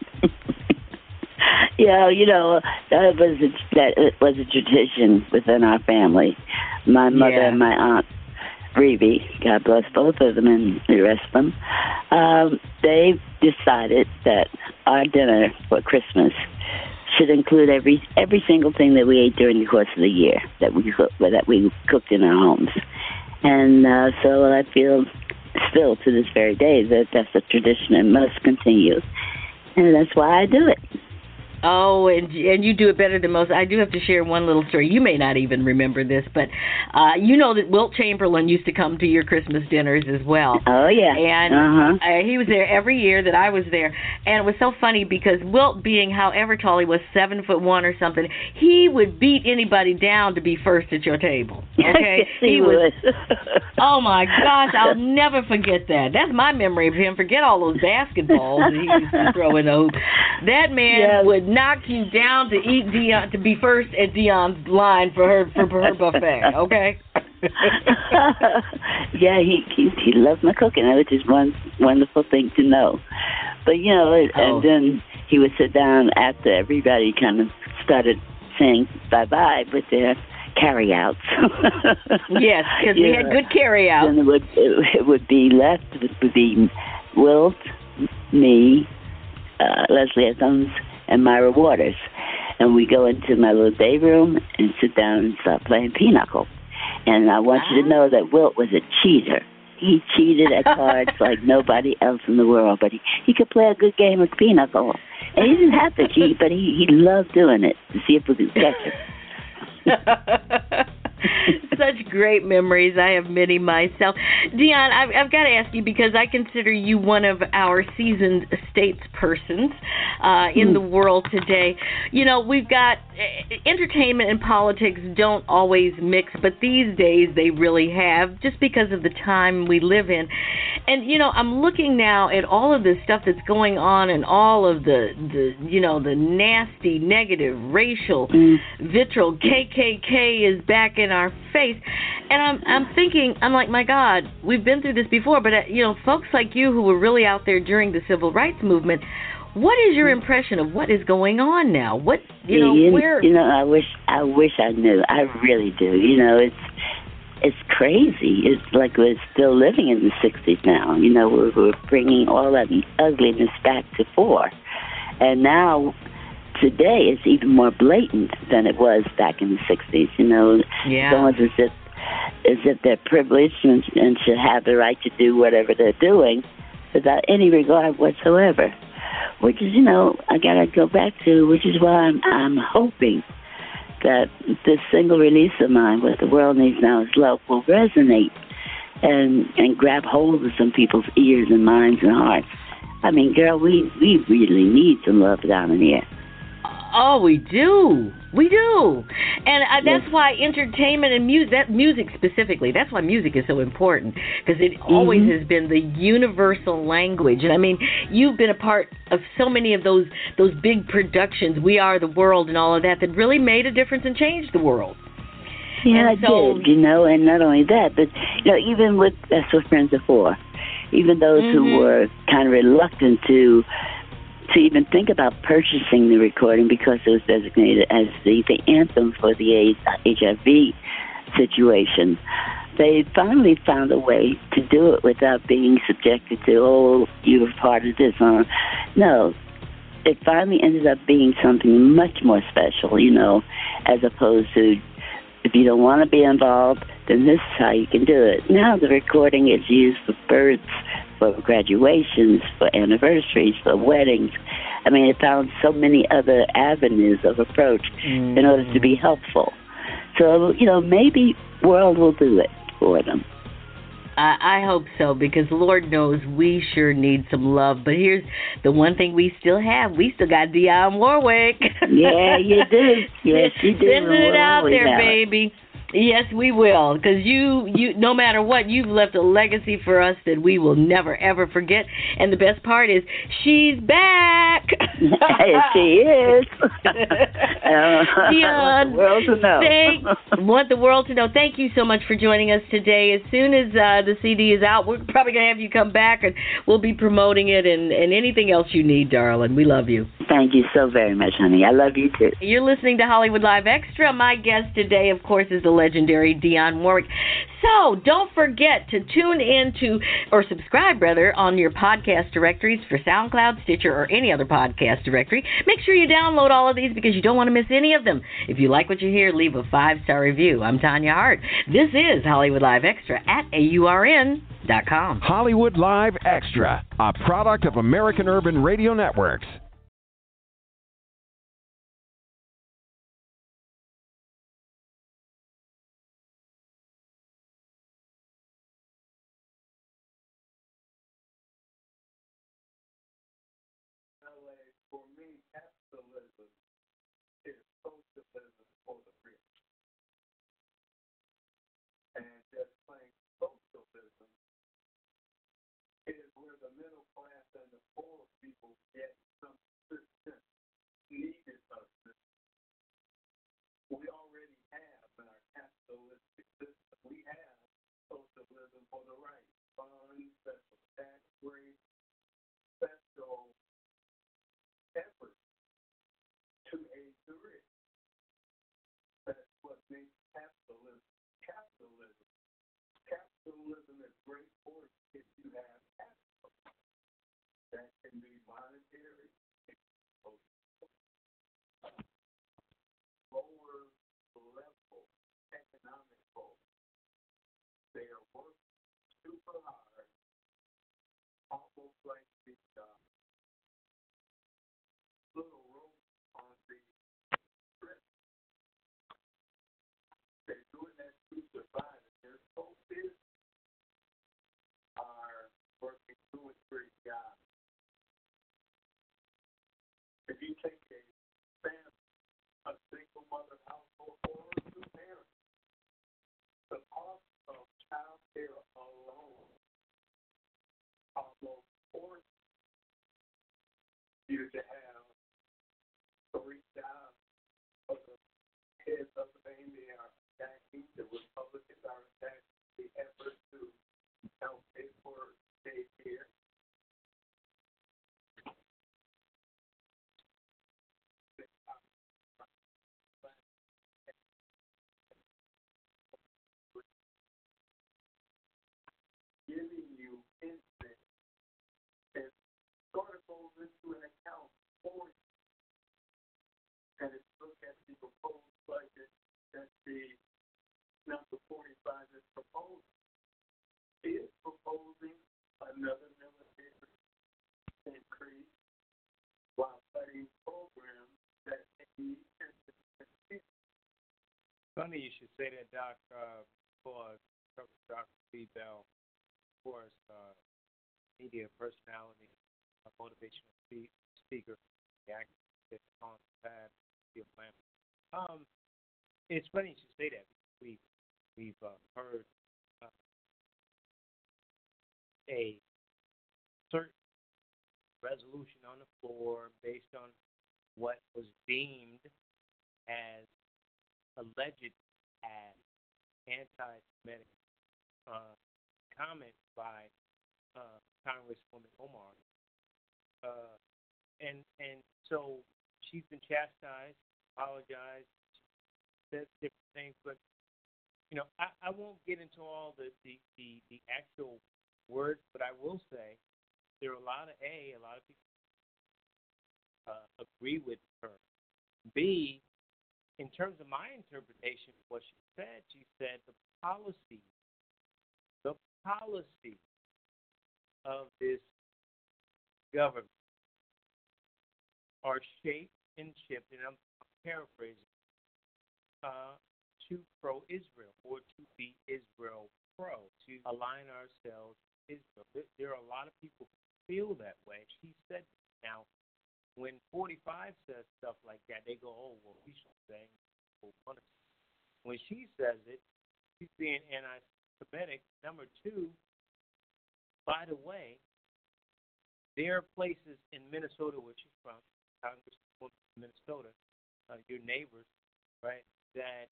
That was a tradition within our family. My mother and my aunt Reby, God bless both of them and the rest of them, they decided that our dinner for Christmas should include every single thing that we ate during the course of the year that we cooked in our homes. And so I feel still to this very day that that's a tradition and must continue. And that's why I do it. Oh, and you do it better than most. I do have to share one little story. You may not even remember this, but you know that Wilt Chamberlain used to come to your Christmas dinners as well. Oh, yeah. And he was there every year that I was there. And it was so funny because Wilt, being however tall he was, 7'1" or something, he would beat anybody down to be first at your table. Okay? Yes, he would. Oh, my gosh, I'll never forget that. That's my memory of him. Forget all those basketballs that he used to throw in the hoop. That man would knock you down to eat Dion, to be first at Dion's line for her buffet. Okay. Yeah, he loved my cooking, which is one wonderful thing to know. But and then he would sit down after everybody kind of started saying bye with their carryouts. Yes, because we had good carryouts. And it would be left. It would be Wilt, me, Leslie Evans, and Myra Waters. And we go into my little day room and sit down and start playing pinochle. And I want you to know that Wilt was a cheater. He cheated at cards like nobody else in the world, but he could play a good game of pinochle. And he didn't have to cheat, but he loved doing it to see if we could catch him. Such great memories. I have many myself. Dion, I've got to ask you, because I consider you one of our seasoned statespersons in the world today. We've got entertainment and politics don't always mix, but these days they really have, just because of the time we live in. And, I'm looking now at all of this stuff that's going on, and all of the nasty, negative, racial, vitriol. KKK is back in our face. And I'm thinking, I'm like, my God, we've been through this before, but, folks like you who were really out there during the civil rights movement, what is your impression of what is going on now? Where? I wish I knew. I really do. It's crazy. It's like we're still living in the 60s now. We're bringing all that ugliness back to fore. And now, today, it's even more blatant than it was back in the 60s. It's almost as if they're privileged and should have the right to do whatever they're doing without any regard whatsoever. Which is, I got to go back to, which is why I'm hoping that this single release of mine, What the World Needs Now Is Love, will resonate and grab hold of some people's ears and minds and hearts. I mean, girl, we really need some love down in here. Oh, we do. We do. And that's why entertainment and music specifically, that's why music is so important, because it always has been the universal language. And I mean, you've been a part of so many of those big productions, We Are the World and all of that really made a difference and changed the world. Yeah, I did, and not only that, but, even with Best of Friends of Four, even those who were kind of reluctant to even think about purchasing the recording because it was designated as the anthem for the HIV situation. They finally found a way to do it without being subjected to, oh, you were part of this. No, it finally ended up being something much more special, as opposed to if you don't want to be involved, then this is how you can do it. Now the recording is used for births, for graduations, for anniversaries, for weddings. I mean, it found so many other avenues of approach in order to be helpful. So, maybe world will do it for them. I hope so, because Lord knows we sure need some love. But here's the one thing we still have. We still got Dionne Warwick. Yeah, you do. Yes, you do. Sending it out there, baby. Yes, we will, because you, no matter what, you've left a legacy for us that we will never, ever forget. And the best part is, she's back. She is. Dionne, want the world to know. Thank you so much for joining us today. As soon as the CD is out, we're probably going to have you come back, and we'll be promoting it and anything else you need, darling. We love you. Thank you so very much, honey. I love you, too. You're listening to Hollywood Live Extra. My guest today, of course, is the legendary Dionne Warwick. So don't forget to tune in to, or subscribe rather, on your podcast directories for SoundCloud, Stitcher, or any other podcast directory. Make sure you download all of these because you don't want to miss any of them. If you like what you hear, leave a 5-star review. I'm Tanya Hart. This is Hollywood Live Extra at AURN.com. Hollywood Live Extra, a product of American Urban Radio Networks. For me, capitalism is socialism for the rich. And just plain socialism is where the middle class and the poor people get some assistance, needed assistance. We already have in our capitalistic system, we have socialism for the right, funds, special tax rates, special effort to aid the rich. That's what makes capitalism. Capitalism is great for it if you have capital. That can be monetary, lower level economic goals. They are working super hard, almost like the little room on the strip. They're doing that to survive. Their whole business are working 2 and 3 jobs. If you take a family, a single mother household, or 2 parents, the cost of child care alone almost forces you to have 3 jobs. For the heads of the family are attacking, the Republicans are attacking the effort to help pay for daycare. Giving you instinct and sort of goes into an account for you. And if you look at the proposed budget that the number 45 is proposing, is proposing another military increase while cutting programs that need assistance. Funny you should say that, Doc. Dr. Steve Bell, of course, media personality, motivational speaker, the activist on the path. It's funny you should say that. We've heard a certain resolution on the floor based on what was deemed as alleged as anti-Semitic comment by Congresswoman Omar. And so she's been chastised, apologized, said different things, but I won't get into all the actual words, but I will say there are a lot of people agree with her. B, in terms of my interpretation of what she said the policy of this government are shaped and shifted, and I'm paraphrasing, to pro-Israel or to be Israel pro, to align ourselves with Israel. There are a lot of people who feel that way. She said that. Now, when 45 says stuff like that, they go, oh, well, we should say. When she says it, she's being anti-Semitic. Number two, by the way, there are places in Minnesota, where she's from, Congresswoman from Minnesota, your neighbors, right, that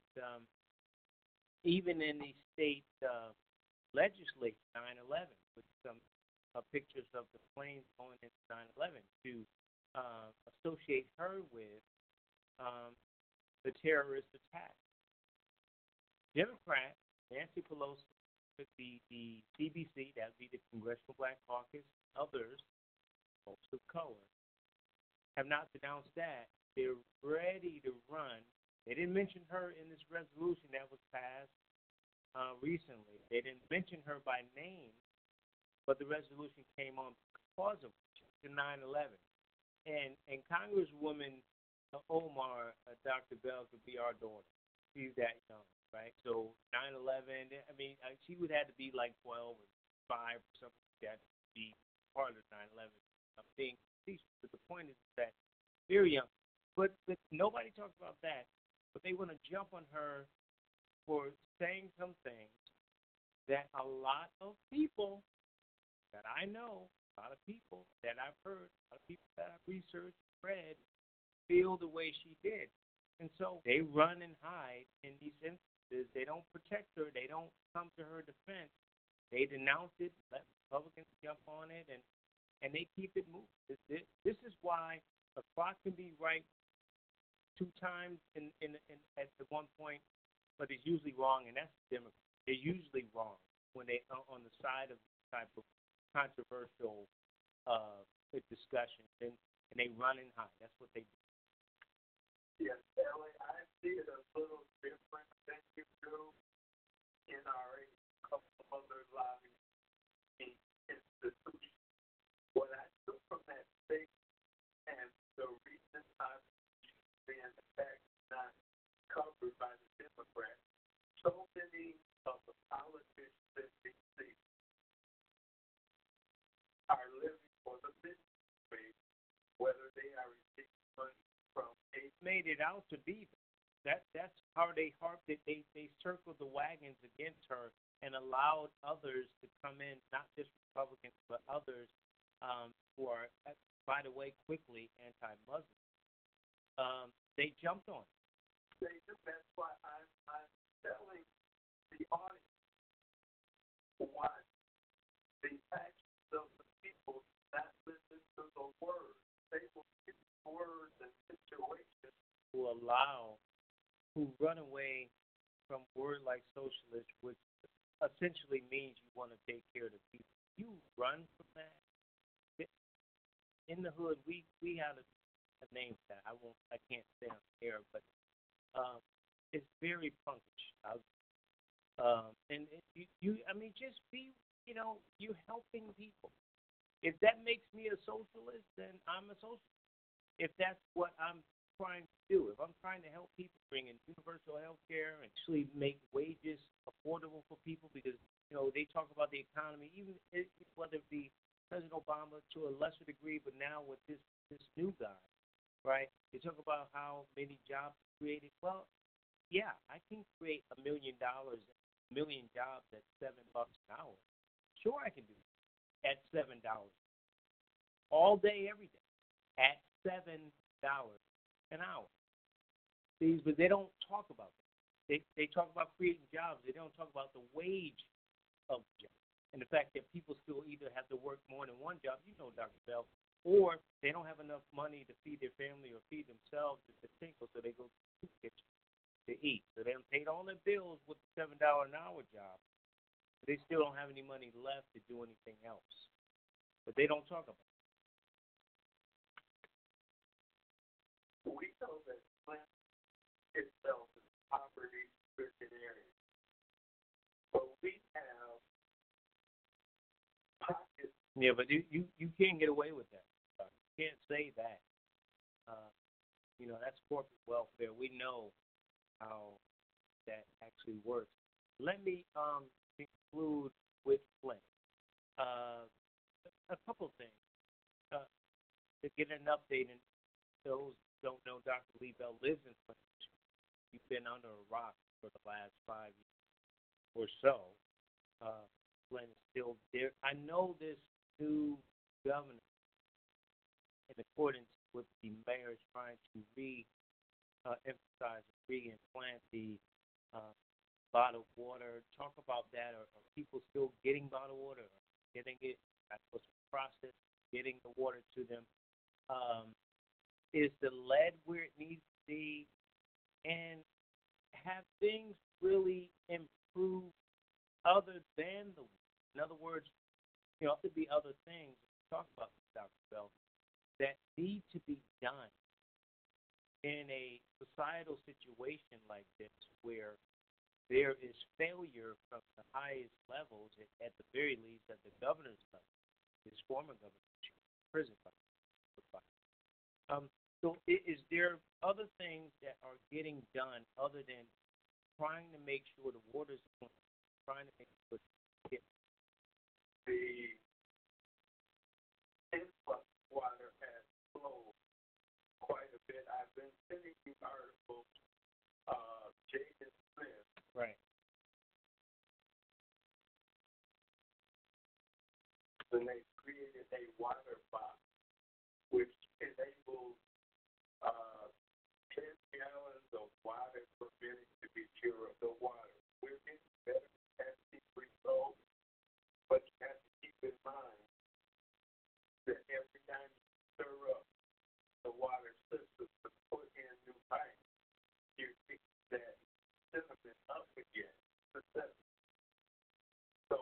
even in the state legislature, 9/11, with some pictures of the planes going into 9/11 to associate her with the terrorist attack. Democrat Nancy Pelosi with the CBC, that would be the Congressional Black Caucus, others, folks of color, have not denounced that. They're ready to run. They didn't mention her in this resolution that was passed recently. They didn't mention her by name, but the resolution came on because of the 9/11. And Congresswoman Omar, Dr. Bell, could be our daughter. She's that young, right? So 9/11, I mean, she would have to be like 12 or 5 or something like that to be part of 9/11 being teacher. But the point is that very young. But nobody talks about that. But they want to jump on her for saying some things that a lot of people that I know, a lot of people that I've heard, a lot of people that I've researched, read, feel the way she did. And so they run and hide in these instances. They don't protect her. They don't come to her defense. They denounce it, let Republicans jump on it, and they keep it moving. This is why a clock can be right 2 times at the one point, but it's usually wrong, and that's Democrats. They're usually wrong when they are on the side of this type of controversial discussions, and they run and hide. That's what they do. Yes, Ellie, I see it a little different than you do. NRA, a couple of other lobbying institutions. What I took from that state and the reason I'm being attacked not covered by the Democrats, so many of the politicians that we see are living for the business, whether they are receiving money from a made it out to be that's how they harped it. They circled the wagons against her and allowed others to come in, not just Republicans, but others who are, by the way, quickly anti-Muslim. They jumped on it. That's why I'm telling the audience why the actions of the people not listen to the words. They will use words and situations who run away from word like socialist, which essentially means you want to take care of the people. You run from that. In the hood, we had a name for that. I can't say on air, but it's very punkish. And just be, you're helping people. If that makes me a socialist, then I'm a socialist. If that's what I'm trying to do, if I'm trying to help people bring in universal health care and actually make wages affordable for people, because, they talk about the economy, even whether it be President Obama to a lesser degree, but now with this new guy, right? They talk about how many jobs are created. Well, yeah, I can create $1 million, a million jobs at $7 an hour. Sure, I can do that at $7 all day, every day, at $7 an hour. See, but they don't talk about that. They talk about creating jobs. They don't talk about the wage of jobs. And the fact that people still either have to work more than one job, you know, Dr. Bell, or they don't have enough money to feed their family or feed themselves at the single, so they go to the kitchen to eat. So they paid all their bills with the $7 an hour job. But they still don't have any money left to do anything else. But they don't talk about it. We know that Flint itself is a poverty-stricken area. But we have pockets. Yeah, but you can't get away with that. You can't say that. You know, that's corporate welfare. We know how that actually works. Let me conclude with Flint. A couple things. To get an update, and those who don't know, Dr. Lee Bell lives in Flint. You've been under a rock for the last 5 years or so. Flint is still there. I know this new governor, in accordance with the mayor, is trying to emphasize, re-implant the bottled water. Talk about that. Are people still getting bottled water? Getting it? That's what's the process, getting the water to them. Is the lead where it needs to be? And have things really improved other than the water? In other words, you know, there could be other things, talk about this, Dr. Bell, that need to be done in a societal situation like this where there is failure from the highest levels, at the very least at the governor's level, his former governor, prison. So is there other things that are getting done other than trying to make sure the water's clean, trying to make sure the influx water has flowed quite a bit. I've been sending you articles of Jaden Smith. Right. When they created a water box, which enables 10 gallons of water per minute to be pure water. We're getting better at these results, but you have to keep in mind that every time you stir up the water system to put in new pipes, you keep that sediment up again. So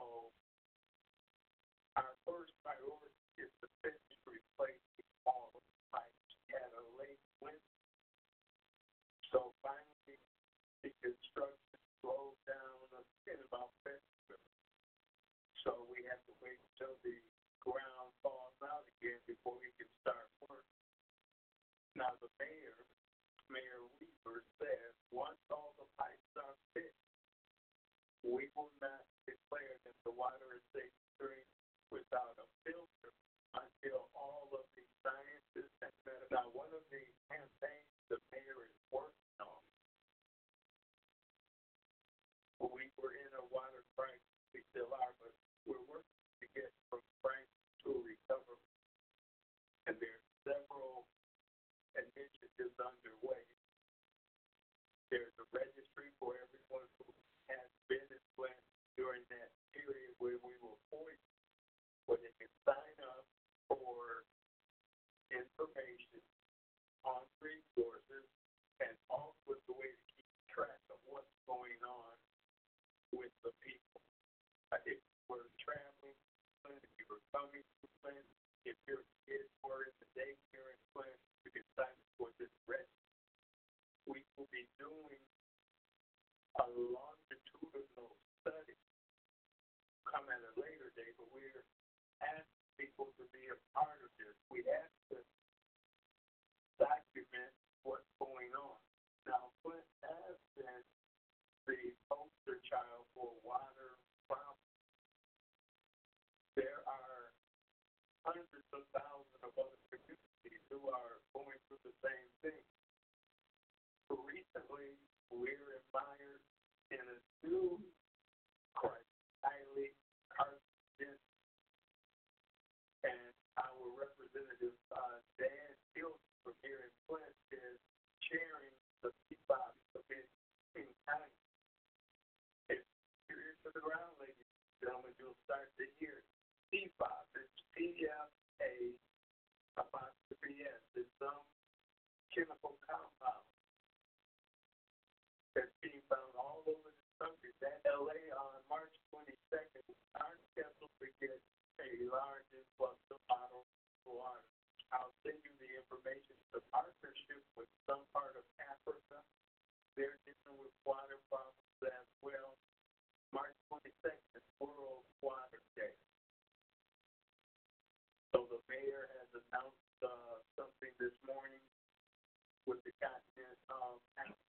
our first priority is to finish replacing all of the pipes at a late winter. So finally, the construction slows down in about February. So we have to wait until the ground falls out again before we can start work. Now the Mayor Weaver, says once all the pipes are fixed, we will not declare that the water is safe to drink without a filter until all of the scientists have met. Now one of the campaigns the mayor is working on, we were in a water crisis, we still are, but we're working to get from crisis to recovery. And there's several initiatives underway. There's a registry for everyone who has been in Flint during that period where we were poisoned, where they can sign up for information on resources and also the way to keep track of what's going on with the people. If you were traveling to Flint, if you were coming to Flint, if your kids were in the daycare in Flint, you can sign up for this registry. We will be doing a longitudinal study come at a later date, but we're asking people to be a part of this. We ask to document what's going on. Now, Flint has been the poster child for water problems. There are hundreds of thousands of other communities who are going through the same thing. Recently, we're admired in a new crisis, highly carcinogenic, and our representative, Dan Hilton from here in Flint, is chairing the PFAS committee in County. It's serious to the ground, ladies and gentlemen. You'll start to hear PFAS. It's PFA apostrophe S. It's some chemical compound that's being found all over the country. That LA on March 22nd, our schedule to get a large influx of bottled water. I'll send you the information. The partnership with some part of Africa, they're dealing with water problems as well. March 22nd, World Water Day. So the mayor has announced something this morning with the continent of Africa.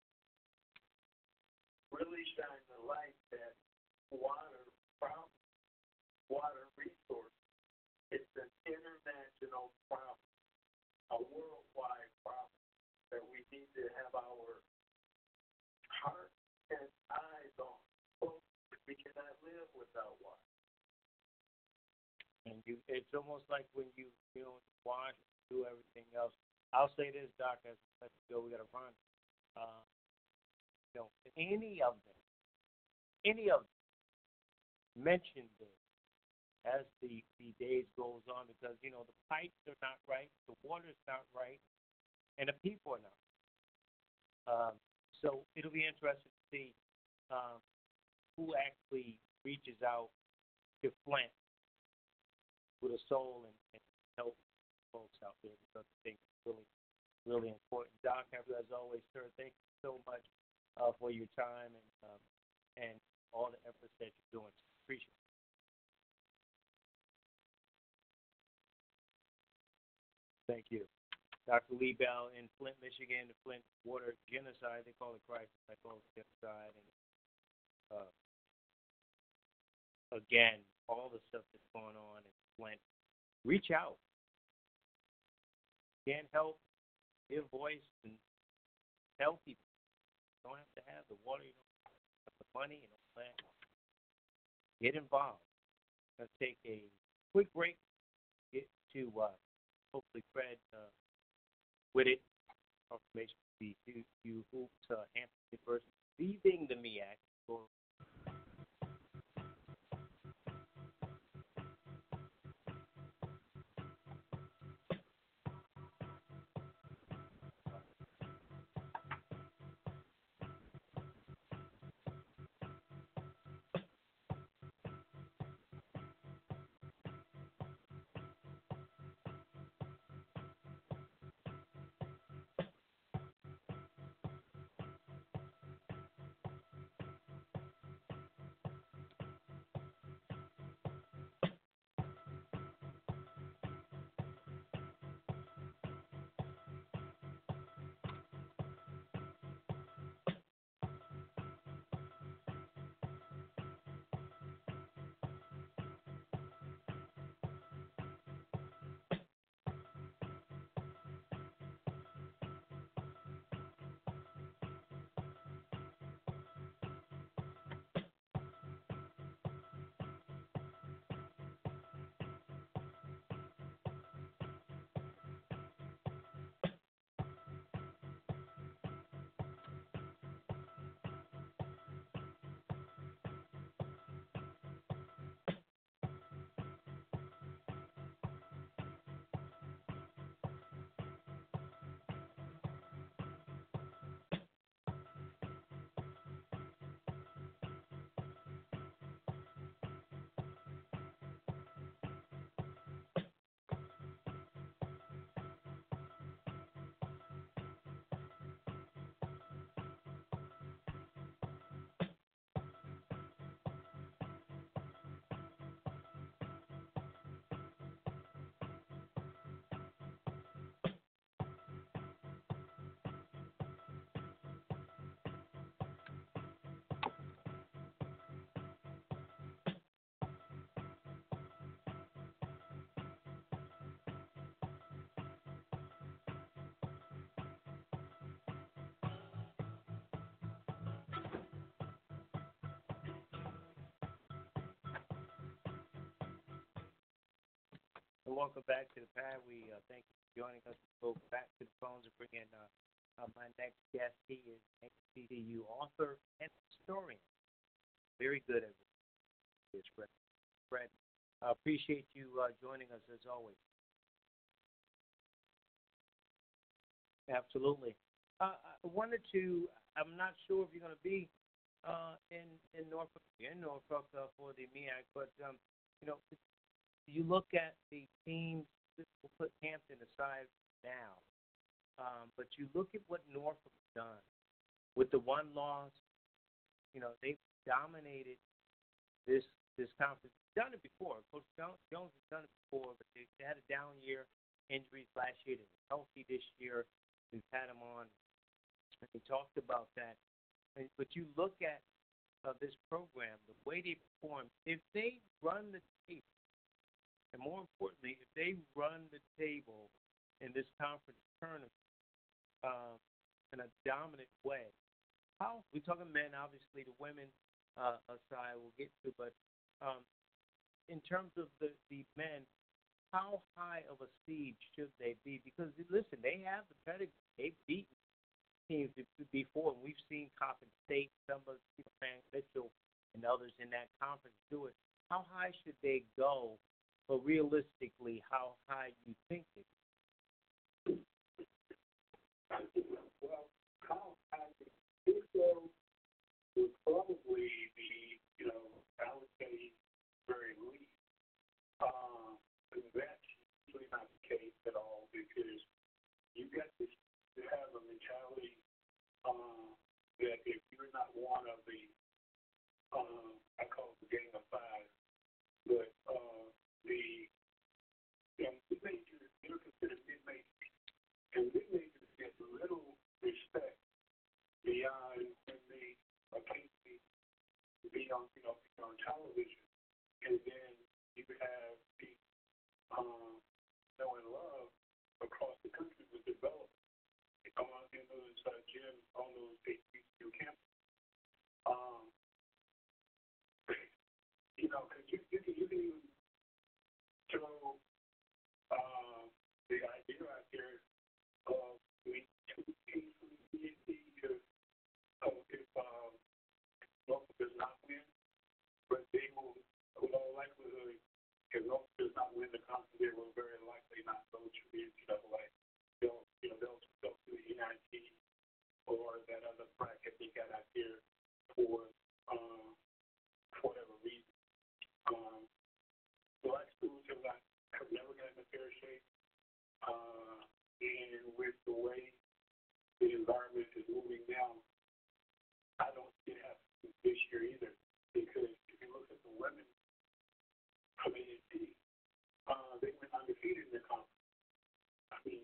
Really shine the light that water problem, water resource, it's an international problem, a worldwide problem that we need to have our heart and eyes on. We cannot live without water. And it's almost like when you wash, do everything else. I'll say this, Doc, as we go, we got to run. Any of them mention this as the days goes on, because the pipes are not right, the water's not right, and the people are not. So it'll be interesting to see who actually reaches out to Flint with a soul and help folks out there, because I think it's really, really important. Doc, as always, sir, thank you so much for your time and all the efforts that you're doing. Appreciate it. Thank you. Dr. Lee Bell in Flint, Michigan, the Flint water genocide. They call it crisis. I call it genocide. And again, all the stuff that's going on in Flint. Reach out. Can't help, give voice, and tell people. You don't have to have the water, you don't have the money, and all that. Get involved. Let's take a quick break. Get to hopefully Fred with it. Confirmation will be you hoops Hampton University leaving the MEAC. And welcome back to the pad. We thank you for joining us. We'll go back to the phones and bring in my next guest. He is an HBCU author and historian. Very good at his Fred. I appreciate you joining us as always. Absolutely. I wanted to. I'm not sure if you're going to be in Norfolk. You're in Norfolk for the MEAC, but you look at the teams. We'll put Hampton aside now, but you look at what Norfolk has done with the one loss. They've dominated this conference. They've done it before. Coach Jones has done it before, but they had a down year, injuries last year. They were healthy this year. We've had them on. And we talked about that. But you look at this program, the way they perform, if they run the table, and more importantly, if they run the table in this conference tournament in a dominant way, we're talking men, obviously, the women side we'll get to, but in terms of the men, how high of a seed should they be? Because, listen, they have the pedigree. They've beaten teams before, and we've seen Coppin State, some of Frank Mitchell, and others in that conference do it. How high should they go, but realistically, how high do you think it is? Well, how high they go would probably be, I would say, very least. That's usually not the case at all because you got to have a mentality that if you're not one of the, I call it the gang of five, but mid-majors, they're considered mid-majors. And mid-majors get little respect beyond when they occasionally be on, on television. And then you have the and love across the country was developed in those gyms on those HBCU campuses. Because you can even throw the idea out there of doing two teams from the CNC to if Norfolk does not win, but they will, with all likelihood, if Norfolk does not win the conference, they will very likely not go to the NCAA. They'll go to the NIT or that other bracket they got out there for whatever reason. Black schools have never gotten a fair shake, and with the way the environment is moving now, I don't see it happening this year either. Because if you look at the women from AAC, they went undefeated in the conference. I mean,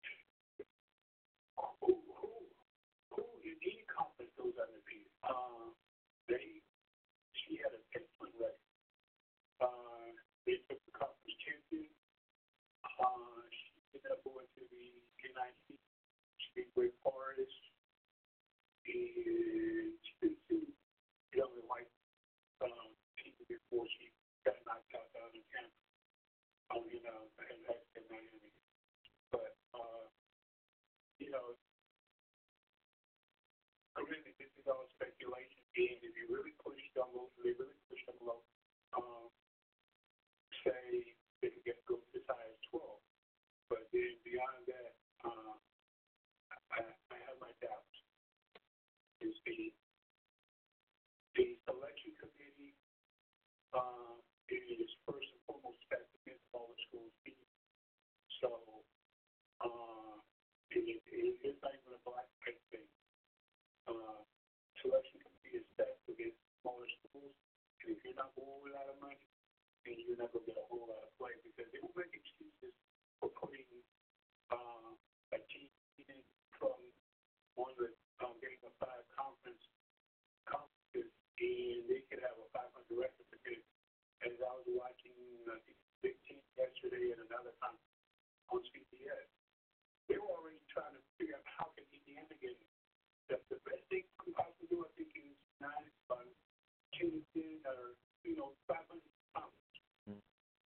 who in any conference goes undefeated? She had an excellent record. They took the conference champion. She ended up going to the NIT. She beat Wake Forest. And she didn't see the only white team before she got knocked out the other camp. And Miami. But, granted, this is all speculation. And if you really push them low, they really push them low. Say they can go as high as 12. But then beyond that, I have my doubts. Is the selection committee is first and foremost stacked against all the schools' teams. So it's not even a black white thing. Selection committee is stacked against smaller schools, and if you're not going with a lot of money, then you're not going to get a whole lot of play because they will make excuses for putting a team from one of the Gang of Five conferences, and they could have a 500 record because as I was watching Big Ten yesterday and another time on CBS, they were already trying to figure out how can Indiana get it. The best they could possibly do, I think, is 9 10 or 500 pounds.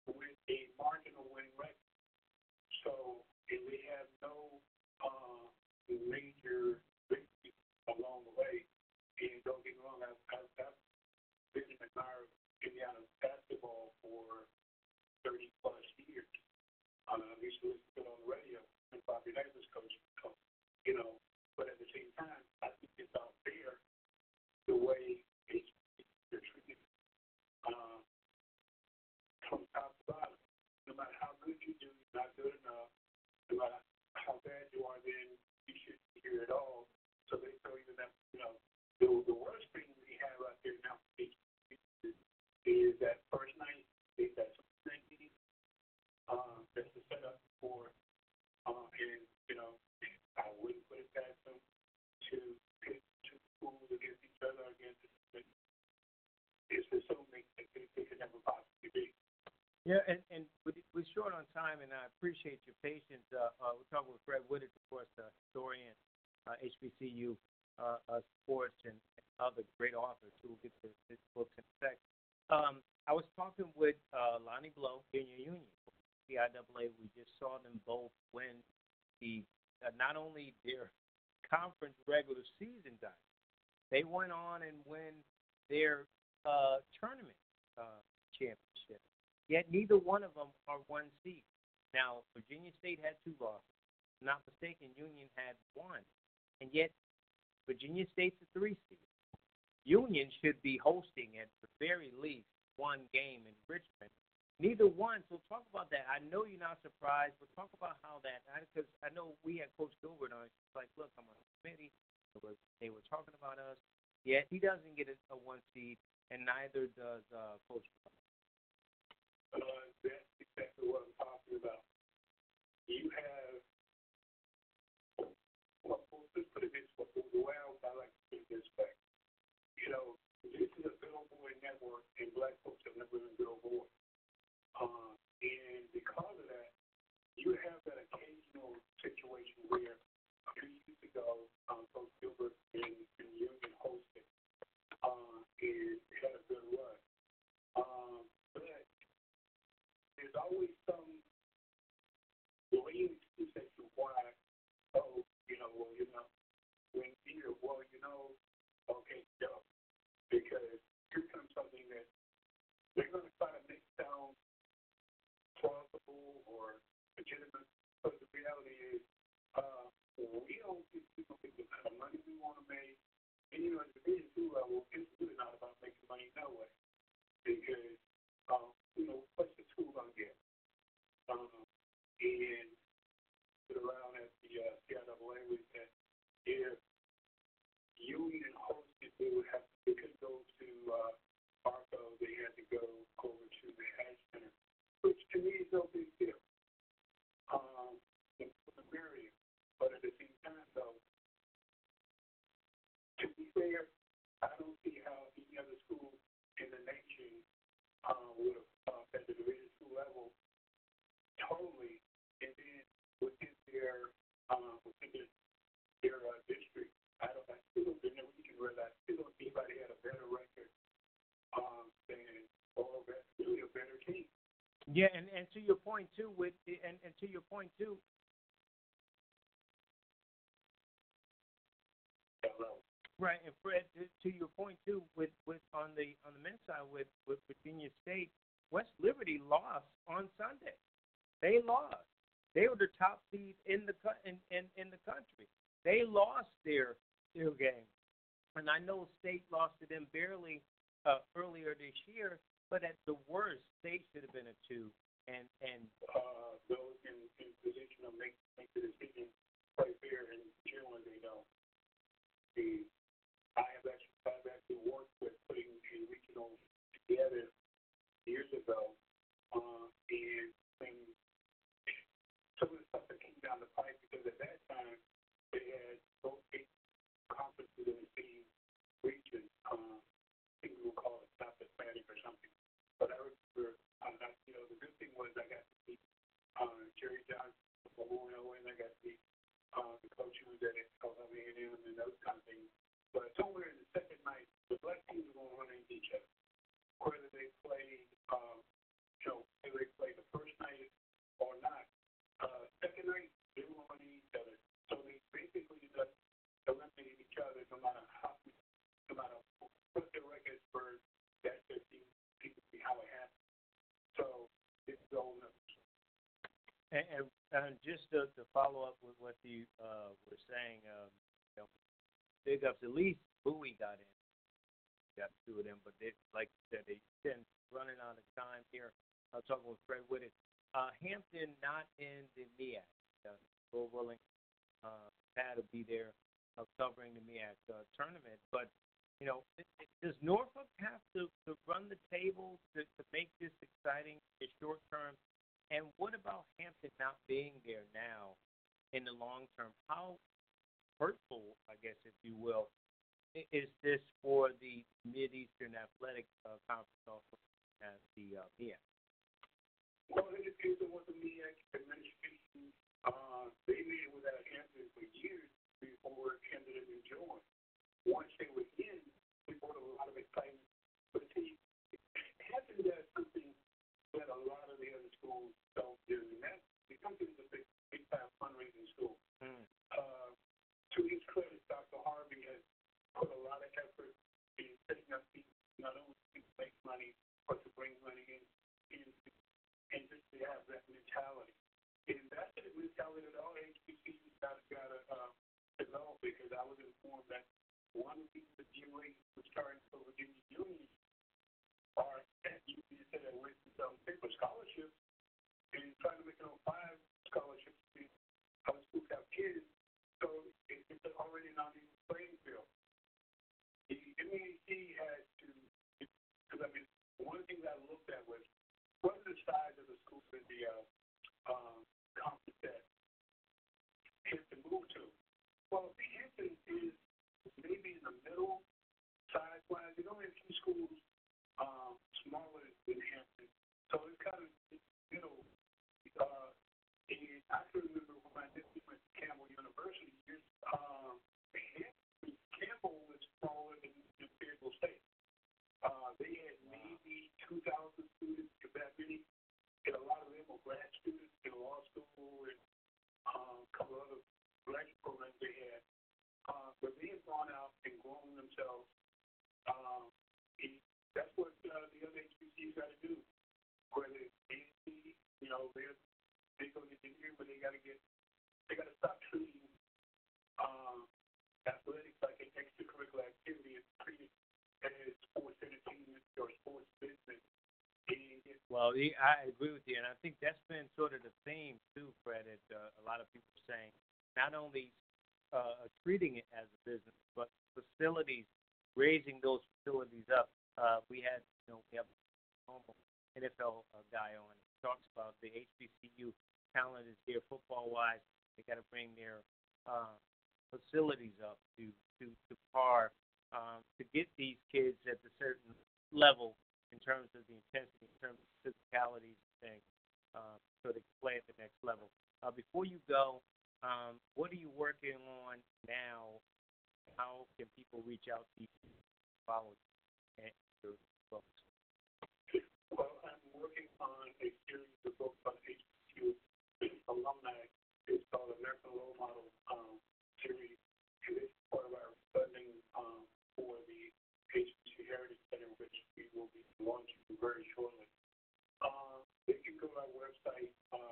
Unitas coach, but at the same time, I think it's unfair the way they're treated from top to bottom. No matter how good you do, you're not good enough. No matter how bad you are, then you shouldn't be here at all. So they tell you that, the worst thing we have out there now is that first night, is that Sunday, that's the setup for, I wouldn't put it past them to pit two schools against each other it's just so make it could never possibly be. Yeah, and we're short on time, and I appreciate your patience. We're talking with Fred Woodard, of course, historian, HBCU sports, and other great authors who will get this book in effect. I was talking with Lonnie Blow, Union, CIAA. We just saw them both win the not only their conference regular season time, they went on and win their tournament championship. Yet neither one of them are one seed. Now, Virginia State had 2 losses. If I'm not mistaken, Union had 1. And yet, Virginia State's a 3 seed. Union should be hosting at the very least 1 game in Richmond. Neither one. So talk about that. I know you're not surprised, but talk about how that, because I know we had Coach Gilbert on. It's like, look, I'm on the committee. They were talking about us. Yet he doesn't get a 1 seed, and neither does Coach Gilbert. That's exactly what I'm talking about. You have, let's put it this way, the way I like to put it this way. This is a billboard network, and black folks have never been billboard. And because of that, you have that occasional situation where a few years ago, Coach Gilbert and Union hosted, and had a good run. But there's always some lame excuse as to why, when here, okay, go. Because here comes something that they're going to try to make sound plausible or legitimate. But the reality is, we don't think people think the kind of money we want to make. And, at the Division II level, it's really not about making money no way. Because, what's the school going to get? And around at the CIAA was that if Union hosted, they could go to Arco, they had to go over to the Hatch Center, which to me is no big deal. The barrier. But at the same time, though, to be fair, I don't see how any other school in the nation would have, at the Division II level, totally, and then within their district, I still don't think we can realize still anybody had a better record or really a better team. Yeah, and to your point too, right, and Fred, to your point too, with on the men's side with Virginia State, West Liberty lost on Sunday. They lost. They were the top seed in the country. They lost their game, and I know State lost to them barely earlier this year. But at the worst, they should have been a 2, and those in position to make the decision right there, and generally they don't. I've actually worked with putting a regional together years ago, and some of the stuff that came down the pipe, because at that time they had both 8 conferences in the same region. I think we would call it South Atlantic or something. But I remember, the good thing was I got to meet Jerry Johnson from Memorial, and I got to meet the coach who was at A&M and those kind of things. But somewhere in the second night, the black teams were going to run into each other. Whether they played, whether they played the first night or not, second night, they were running each other. So they basically just eliminated each other no matter what their records were. That just seems to be how it happened. So it's all numbers. And just to follow up with what you were saying, big ups. At least Bowie got in. Got two of them, but they, like you said, they been running out of time here. I was talking with Fred Whitted. Hampton not in the MEAC. Bill Willing, Pat will be there covering the MEAC tournament. But, does Norfolk have to run the table to make this exciting in short term? And what about Hampton not being there now in the long term? How hurtful, I guess, if you will, is this for the Mid-Eastern Athletic Conference also as the MEAC? Well, it depends on what the MEAC administration, they made with that Hampton for years before Hampton had been joined. Once they were in, we brought a lot of excitement. But see, Hampton does something that a lot of the other schools don't do, and that's the Hampton is a big time fundraising school. To his credit, Dr. Harvey has put a lot of effort in setting up people not only to make money, but to bring money in and just to have that mentality. And that's the mentality that all HBCUs got to develop, because I was informed that one of the things that GUA was starting for Virginia Union are at UC that went to some paper scholarships and trying to make it on 5 scholarships. Other schools have kids, so it's already not even playing field. The MEAC had to, because I mean, one of the things I looked at was what is the size of the school in the conference that Hampton moved to? Well, Hampton is maybe in the middle size-wise. There's only a few schools smaller than Hampton, so it's kind of middle. And I can remember when I did went to Campbell University. Campbell was smaller than Fayetteville State. They had maybe 2,000 students, if that many, and a lot of them were grad students in law school and a couple other graduate programs they had. But they had gone out and grown themselves. That's what the other HBCUs got to do. Whether it's ANC, they go get in here, but they got to stop treating athletics like an extracurricular activity and treat it as sports entertainment or sports business. Well, I agree with you, and I think that's been sort of the theme too, Fred. That a lot of people are saying, not only treating it as a business, but facilities, raising those facilities up. We have a normal NFL guy on. He talks about the HBCU talent is here football-wise. They got to bring their facilities up to par to get these kids at a certain level in terms of the intensity, in terms of physicalities and things, so they can play at the next level. Before you go, what are you working on now? How can people reach out to you, follow you, and your books? Well, I'm working on a series of books on HBCU alumni. It's called American Role Model series. And it's part of our funding for the HBCU Heritage Center, which we will be launching very shortly. They can go to our website,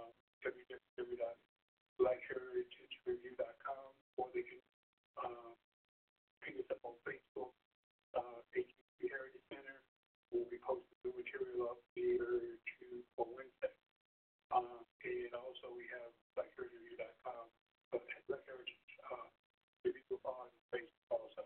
www.blackheritagereview.com, or they can pick us up on Facebook, HBCU Heritage Center. We'll be posting the material up here for Wednesday. And also we have BlackHeritageReview.com, but Black Heritage Review on Facebook also.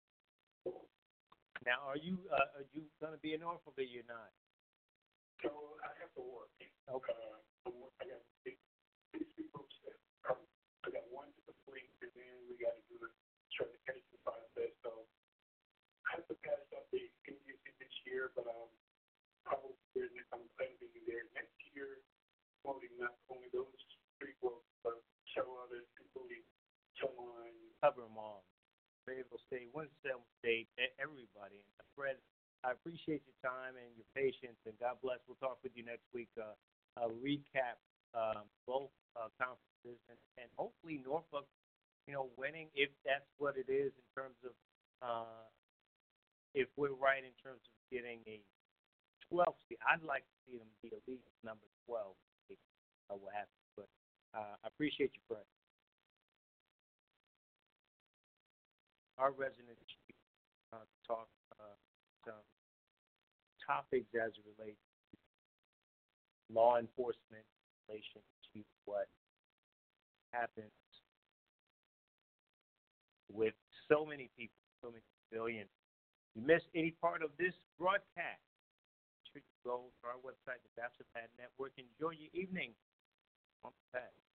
Now, are you going to be in Norfolk or you're not? So I have to work. Okay. I got these people. I got one to complete, and then we got to do the certification process. So I have to pass up the NDC this year, but probably I'm planning to be there next year, promoting not only those 3 books, but several others, including someone. Cover them all. Fayetteville State, Winston State, everybody. And Fred, I appreciate your time and your patience, and God bless. We'll talk with you next week. Recap both conferences, and hopefully Norfolk, winning, if that's what it is in terms of, if we're right in terms of getting a 12 seed. I'd like to see them be at least number 12. What happens, but I appreciate your presence. Our resident chief talk some topics as it relates to law enforcement in relation to what happens with so many people, so many civilians. If you missed any part of this broadcast, be sure you go to our website, the Baptist Pad Network. Enjoy your evening on the pad.